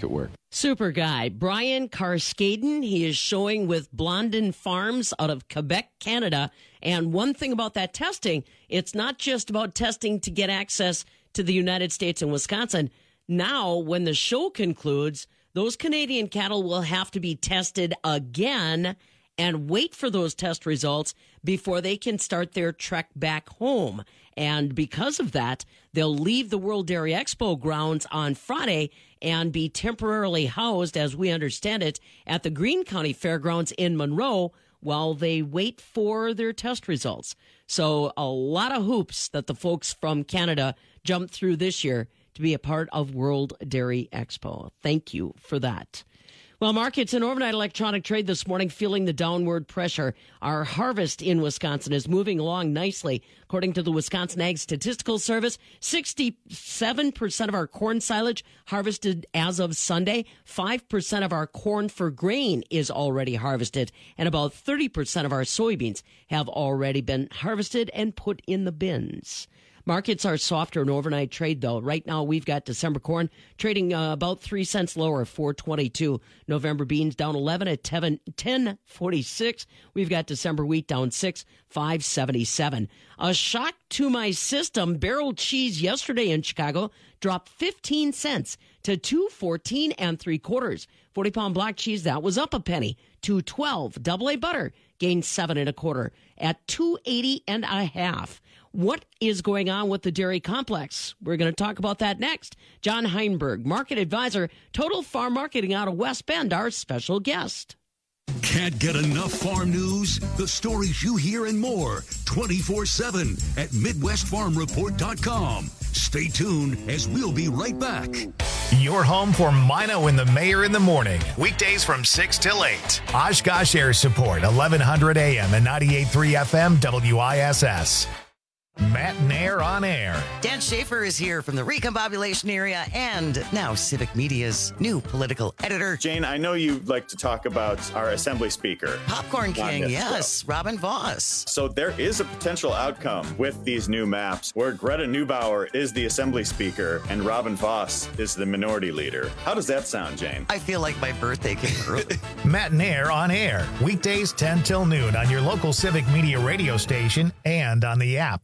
Super guy, Brian Carskaden. He is showing with Blondin Farms out of Quebec, Canada. And one thing about that testing, it's not just about testing to get access to the United States and Wisconsin. Now, when the show concludes, those Canadian cattle will have to be tested again and wait for those test results before they can start their trek back home. And because of that, they'll leave the World Dairy Expo grounds on Friday and be temporarily housed, as we understand it, at the Greene County Fairgrounds in Monroe while they wait for their test results. So a lot of hoops that the folks from Canada jumped through this year to be a part of World Dairy Expo. Thank you for that. Well, markets and overnight electronic trade this morning feeling the downward pressure. Our harvest in Wisconsin is moving along nicely. According to the Wisconsin Ag Statistical Service, sixty-seven percent of our corn silage harvested as of Sunday. five percent of our corn for grain is already harvested. And about thirty percent of our soybeans have already been harvested and put in the bins. Markets are softer in overnight trade, though. Right now, we've got December corn trading uh, about three cents lower, four twenty-two. November beans down eleven at ten forty-six. We've got December wheat down six, five seventy-seven. A shock to my system. Barrel cheese yesterday in Chicago dropped fifteen cents to two fourteen and three quarters. forty pound block cheese, that was up a penny, two twelve. Double A butter gained seven and a quarter at two eighty and a half. What is going on with the dairy complex? We're going to talk about that next. John Heinberg, market advisor, Total Farm Marketing out of West Bend, our special guest. Can't get enough farm news? The stories you hear and more twenty-four seven at Midwest Farm Report dot com. Stay tuned as we'll be right back. Your home for Mino and the Mayor in the morning. Weekdays from six till eight. Oshkosh Air Support, eleven hundred A M and ninety-eight point three F M W I S S. Matt and Air on air. Dan Schaefer is here from the Recombobulation area and now Civic Media's new political editor. Jane, I know you like to talk about our Assembly Speaker. Popcorn King, yes, Robin Voss. So there is a potential outcome with these new maps where Greta Neubauer is the Assembly Speaker and Robin Voss is the Minority Leader. How does that sound, Jane? I feel like my birthday came early. Matt and Air on air. Weekdays ten till noon on your local Civic Media radio station and on the app.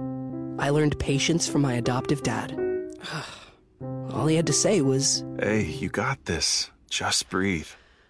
I learned patience from my adoptive dad. All he had to say was, "Hey, you got this. Just breathe."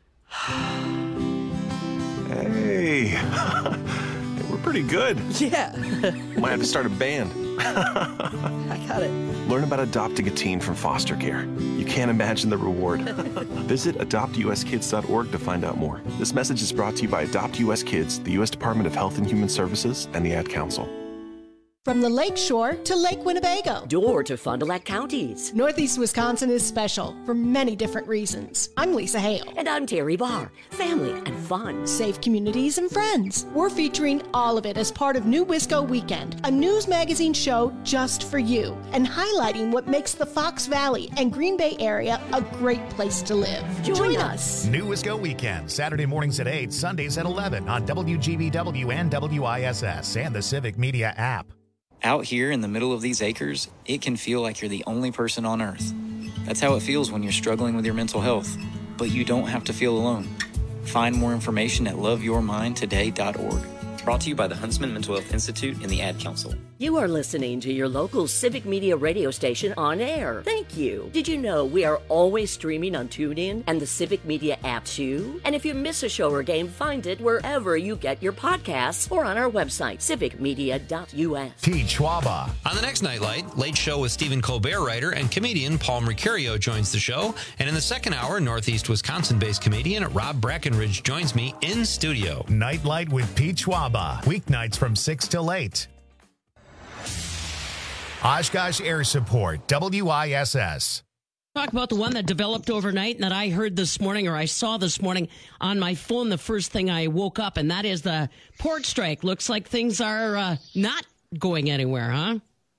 Hey, we're pretty good. Yeah. Might have to start a band. I got it. Learn about adopting a teen from foster care. You can't imagine the reward. Visit adopt U S kids dot org to find out more. This message is brought to you by Adopt U S Kids, the U S Department of Health and Human Services, and the Ad Council. From the Lake Shore to Lake Winnebago. Door to Fond du Lac counties. Northeast Wisconsin is special for many different reasons. I'm Lisa Hale. And I'm Terry Barr. Family and fun. Safe communities and friends. We're featuring all of it as part of New Wisco Weekend, a news magazine show just for you, and highlighting what makes the Fox Valley and Green Bay area a great place to live. Join, Join us. us. New Wisco Weekend, Saturday mornings at eight, Sundays at eleven on W G B W and W I S S and the Civic Media app. Out here in the middle of these acres, it can feel like you're the only person on earth. That's how it feels when you're struggling with your mental health. But you don't have to feel alone. Find more information at love your mind today dot org. Brought to you by the Huntsman Mental Health Institute and the Ad Council. You are listening to your local Civic Media radio station on air. Thank you. Did you know we are always streaming on TuneIn and the Civic Media app too? And if you miss a show or game, find it wherever you get your podcasts or on our website, civic media dot U S. Pete Schwaba. On the next Nightlight, Late Show with Stephen Colbert writer and comedian Paul Mercurio joins the show. And in the second hour, Northeast Wisconsin-based comedian Rob Brackenridge joins me in studio. Nightlight with Pete Schwaba. Weeknights from six till eight. Oshkosh Air Support, W I S S. Talk about the one that developed overnight and that I heard this morning, or I saw this morning on my phone the first thing I woke up, and that is the port strike. Looks like things are uh, not going anywhere, huh?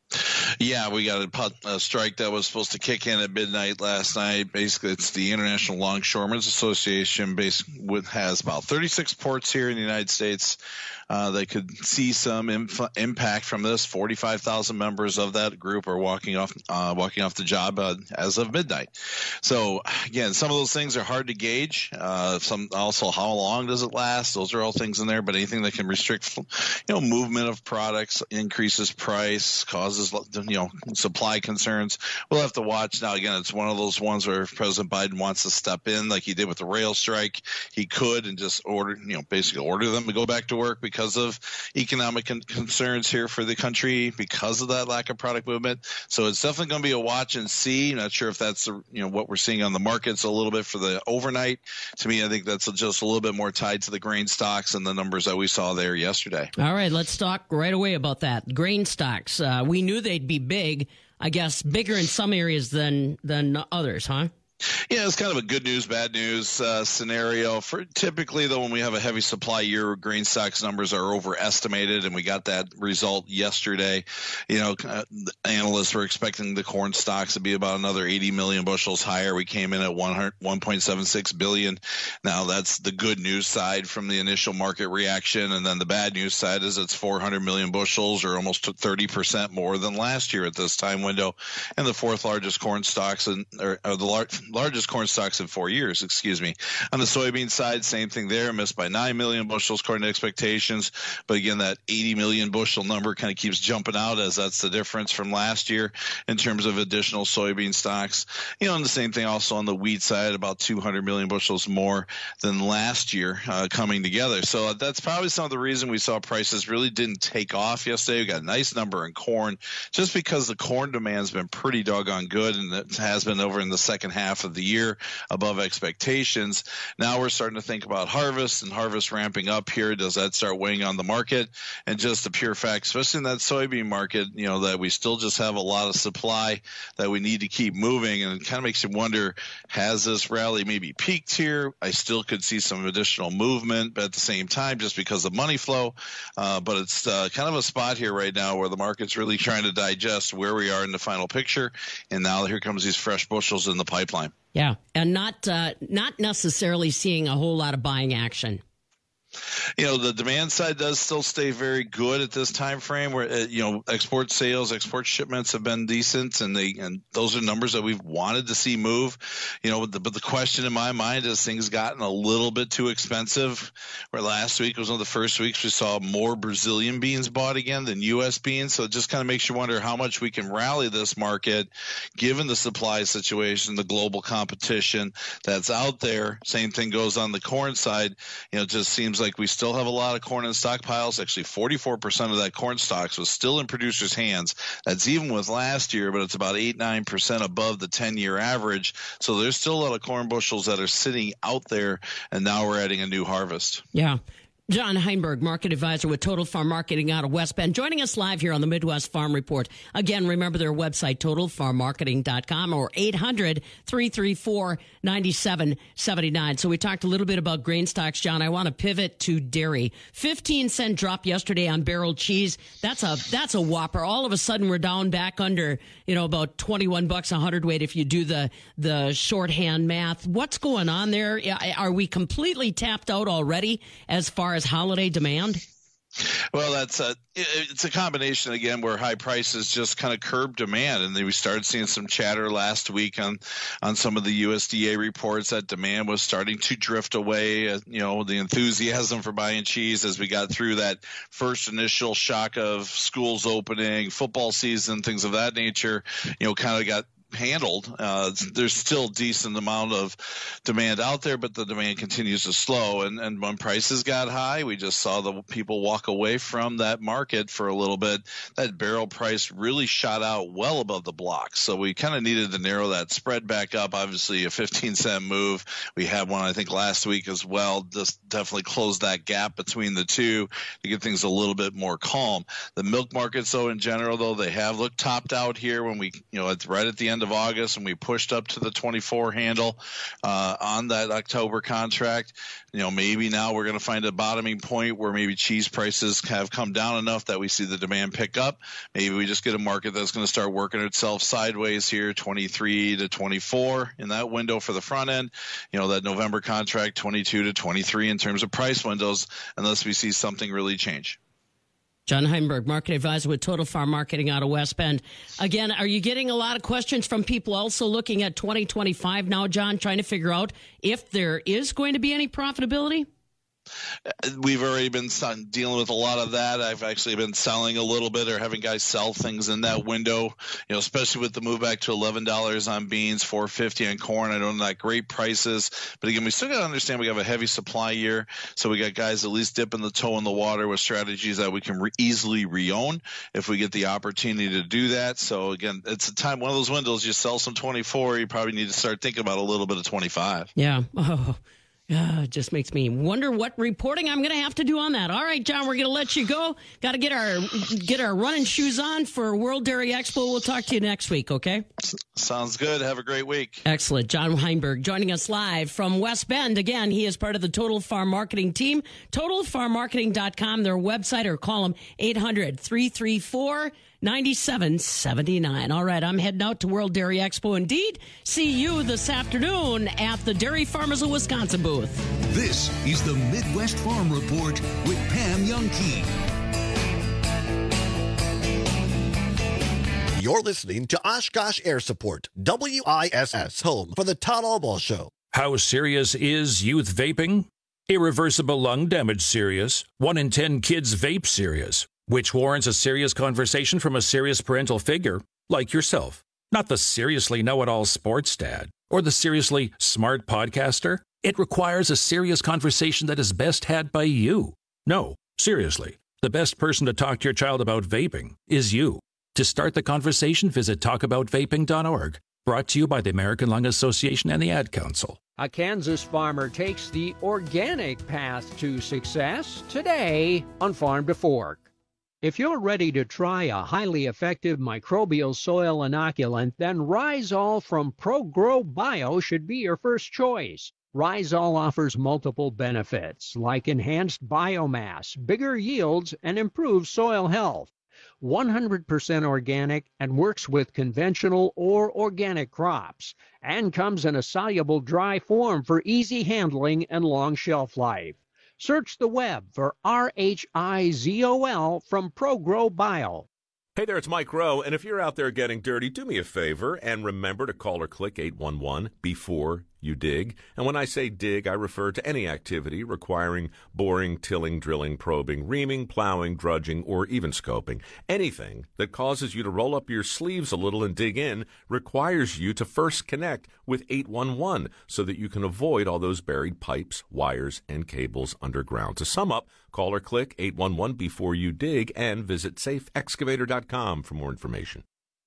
Yeah, we got a, a strike that was supposed to kick in at midnight last night. Basically, it's the International Longshoremen's Association. Basically, with, has about thirty-six ports here in the United States. Uh, they could see some inf- impact from this. forty-five thousand members of that group are walking off uh, walking off the job uh, as of midnight. So again, some of those things are hard to gauge. Uh, some also, how long does it last? Those are all things in there. But anything that can restrict, you know, movement of products, increases price, causes you know supply concerns. We'll have to watch. Now again, it's one of those ones where if President Biden wants to step in like he did with the rail strike, he could and just order you know basically order them to go back to work because because of economic con- concerns here for the country, because of that lack of product movement. So it's definitely going to be a watch and see. Not sure if that's the, you know what we're seeing on the markets a little bit for the overnight. To me, I think that's just a little bit more tied to the grain stocks and the numbers that we saw there yesterday. All right, let's talk right away about that. Grain stocks. Uh, we knew they'd be big. I guess bigger in some areas than than others, huh? Yeah, it's kind of a good news, bad news uh, scenario. For typically, though, when we have a heavy supply year, grain stocks numbers are overestimated, and we got that result yesterday. You know, uh, analysts were expecting the corn stocks to be about another eighty million bushels higher. We came in at one point seven six billion. Now, that's the good news side from the initial market reaction, and then the bad news side is it's four hundred million bushels, or almost thirty percent more than last year at this time window, and the fourth largest corn stocks, and or, or the large largest corn stocks in four years, excuse me. On the soybean side, same thing there, missed by nine million bushels according to expectations. But again, that eighty million bushel number kind of keeps jumping out as that's the difference from last year in terms of additional soybean stocks. You know, and the same thing also on the wheat side, about two hundred million bushels more than last year uh, coming together. So that's probably some of the reason we saw prices really didn't take off yesterday. We got a nice number in corn just because the corn demand's been pretty doggone good, and it has been over in the second half of the year above expectations. Now we're starting to think about harvest and harvest ramping up here. Does that start weighing on the market? And just the pure fact, especially in that soybean market, you know, that we still just have a lot of supply that we need to keep moving. And it kind of makes you wonder, has this rally maybe peaked here? I still could see some additional movement, but at the same time, just because of money flow. Uh, but it's uh, kind of a spot here right now where the market's really trying to digest where we are in the final picture. And now here comes these fresh bushels in the pipeline. Yeah, and not uh, not necessarily seeing a whole lot of buying action. You know, the demand side does still stay very good at this time frame where, uh, you know, export sales, export shipments have been decent, and they and those are numbers that we've wanted to see move. You know, but the, but the question in my mind is things gotten a little bit too expensive, where last week was one of the first weeks we saw more Brazilian beans bought again than U S beans. So it just kind of makes you wonder how much we can rally this market given the supply situation, the global competition that's out there. Same thing goes on the corn side. You know, it just seems like like we still have a lot of corn in stockpiles. Actually, forty-four percent of that corn stocks was still in producers' hands. That's even with last year, but it's about eight, nine percent above the ten-year average. So there's still a lot of corn bushels that are sitting out there, and now we're adding a new harvest. Yeah. John Heinberg, market advisor with Total Farm Marketing out of West Bend, joining us live here on the Midwest Farm Report. Again, remember their website, total farm marketing dot com, or eight hundred, three three four, nine seven seven nine. So we talked a little bit about grain stocks, John. I want to pivot to dairy. fifteen cent drop yesterday on barrel cheese. That's a that's a whopper. All of a sudden, we're down back under, you know, about twenty-one bucks a hundredweight if you do the the shorthand math. What's going on there? Are we completely tapped out already as far as holiday demand? Well, that's a it's a combination again where high prices just kind of curb demand, and then we started seeing some chatter last week on on some of the U S D A reports that demand was starting to drift away. Uh, you know, the enthusiasm for buying cheese as we got through that first initial shock of schools opening, football season, things of that nature. You know, kind of got handled. Uh, there's still a decent amount of demand out there, but the demand continues to slow. And, and when prices got high, we just saw the people walk away from that market for a little bit. That barrel price really shot out well above the block. So we kind of needed to narrow that spread back up. Obviously, a fifteen cent move. We had one, I think, last week as well. Just definitely closed that gap between the two to get things a little bit more calm. The milk markets, though, in general, though, they have looked topped out here when we, you know, it's right at the end of of August and we pushed up to the twenty-four handle uh, on that October contract. You know, maybe now we're going to find a bottoming point where maybe cheese prices have come down enough that we see the demand pick up. Maybe we just get a market that's going to start working itself sideways here, twenty-three to twenty-four in that window for the front end. You know, that November contract, twenty-two to twenty-three in terms of price windows, unless we see something really change. John Heinberg, market advisor with Total Farm Marketing out of West Bend. Again, are you getting a lot of questions from people also looking at twenty twenty-five now, John, trying to figure out if there is going to be any profitability? We've already been dealing with a lot of that. I've actually been selling a little bit or having guys sell things in that window, you know, especially with the move back to eleven dollars on beans, four fifty on corn. I don't know that great prices. But again, we still got to understand we have a heavy supply year. So we got guys at least dipping the toe in the water with strategies that we can re- easily re-own if we get the opportunity to do that. So again, it's a time, one of those windows, you sell some twenty-four, you probably need to start thinking about a little bit of twenty-five. Yeah. Oh. Uh, it just makes me wonder what reporting I'm going to have to do on that. All right, John, we're going to let you go. Got to get our get our running shoes on for World Dairy Expo. We'll talk to you next week, okay? Sounds good. Have a great week. Excellent. John Heinberg joining us live from West Bend. Again, he is part of the Total Farm Marketing team. total farm marketing dot com, their website, or call them eight hundred, three three four, nine seven seven nine. All right, I'm heading out to World Dairy Expo. Indeed, see you this afternoon at the Dairy Farmers of Wisconsin booth. This is the Midwest Farm Report with Pam Youngkey. You're listening to Oshkosh Air Support, W I S S, home for the Todd Albaugh Show. How serious is youth vaping? Irreversible lung damage serious. One in ten kids vape serious, which warrants a serious conversation from a serious parental figure like yourself. Not the seriously know-it-all sports dad or the seriously smart podcaster. It requires a serious conversation that is best had by you. No, seriously, the best person to talk to your child about vaping is you. To start the conversation, visit talk about vaping dot org. Brought to you by the American Lung Association and the Ad Council. A Kansas farmer takes the organic path to success today on Farm to Fork. If you're ready to try a highly effective microbial soil inoculant, then Rhizol from ProGrow Bio should be your first choice. Rhizol offers multiple benefits like enhanced biomass, bigger yields, and improved soil health. one hundred percent organic and works with conventional or organic crops, and comes in a soluble dry form for easy handling and long shelf life. Search the web for R H I Z O L from ProGrow Bio. Hey there, it's Mike Rowe, and if you're out there getting dirty, do me a favor and remember to call or click eight one one before you dig. And when I say dig, I refer to any activity requiring boring, tilling, drilling, probing, reaming, plowing, drudging, or even scoping. Anything that causes you to roll up your sleeves a little and dig in requires you to first connect with eight one one so that you can avoid all those buried pipes, wires, and cables underground. To sum up, call or click eight one one before you dig and visit safe excavator dot com for more information.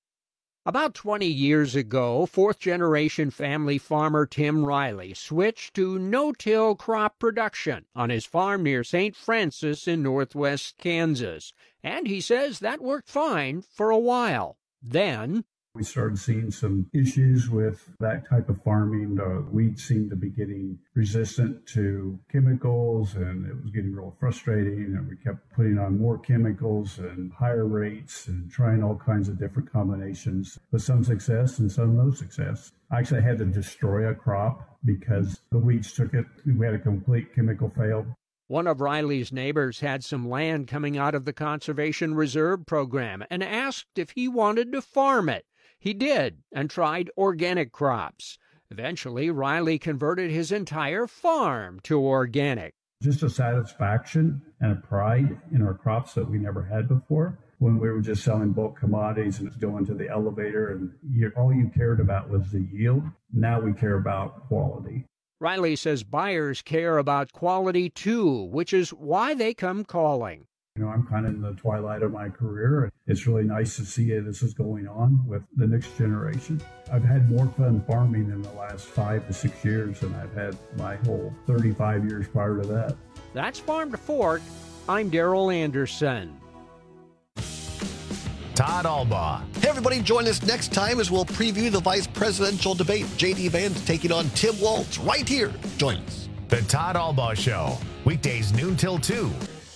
About twenty years ago, fourth-generation family farmer Tim Riley switched to no-till crop production on his farm near Saint Francis in northwest Kansas. And he says that worked fine for a while. Then we started seeing some issues with that type of farming. The weeds seemed to be getting resistant to chemicals, and it was getting real frustrating. And we kept putting on more chemicals and higher rates and trying all kinds of different combinations with some success and some no success. I actually had to destroy a crop because the weeds took it. We had a complete chemical fail. One of Riley's neighbors had some land coming out of the Conservation Reserve Program and asked if he wanted to farm it. He did, and tried organic crops. Eventually, Riley converted his entire farm to organic. Just a satisfaction and a pride in our crops that we never had before. When we were just selling bulk commodities and it's going to the elevator and you, all you cared about was the yield, now we care about quality. Riley says buyers care about quality too, which is why they come calling. You know, I'm kind of in the twilight of my career. It's really nice to see this is going on with the next generation. I've had more fun farming in the last five to six years than I've had my whole thirty-five years prior to that. That's Farm to Fork. I'm Darrell Anderson. Todd Albaugh. Hey, everybody, join us next time as we'll preview the vice presidential debate. J D Vance taking on Tim Walz right here. Join us. The Todd Albaugh Show, weekdays noon till two.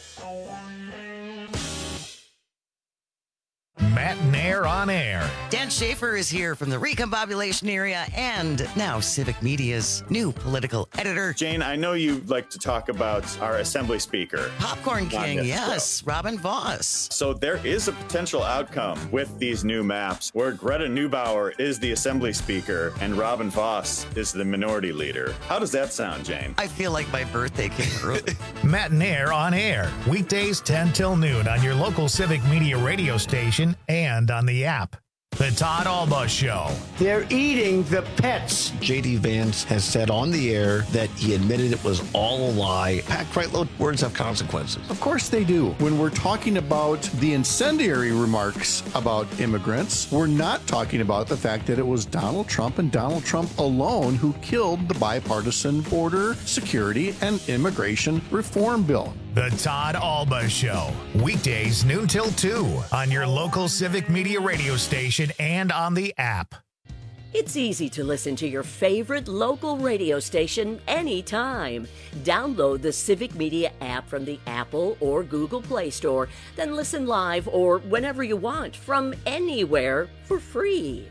Matt and Air on air. Dan Schaefer is here from the Recombobulation area and now Civic Media's new political editor. Jane, I know you like to talk about our Assembly Speaker. Popcorn King, yes, show. Robin Voss. So there is a potential outcome with these new maps where Greta Neubauer is the Assembly Speaker and Robin Voss is the Minority Leader. How does that sound, Jane? I feel like my birthday came early. Matt and Air on air, weekdays ten till noon on your local Civic Media radio station and on the app. The Todd Albaugh Show. They're eating the pets. J D Vance has said on the air that he admitted it was all a lie. Pat Kreitlow, words have consequences. Of course they do. When we're talking about the incendiary remarks about immigrants, we're not talking about the fact that it was Donald Trump and Donald Trump alone who killed the bipartisan border security and immigration reform bill. The Todd Albaugh Show, weekdays noon till two on your local Civic Media radio station and on the app. It's easy to listen to your favorite local radio station anytime. Download the Civic Media app from the Apple or Google Play Store, then listen live or whenever you want from anywhere for free.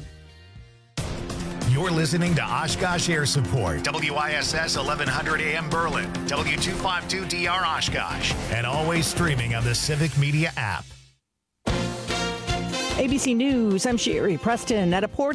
You're listening to Oshkosh Air Support, W I S S eleven hundred A M Berlin, W two fifty-two D R Oshkosh, and always streaming on the Civic Media app. A B C News, I'm Sherry Preston. At a port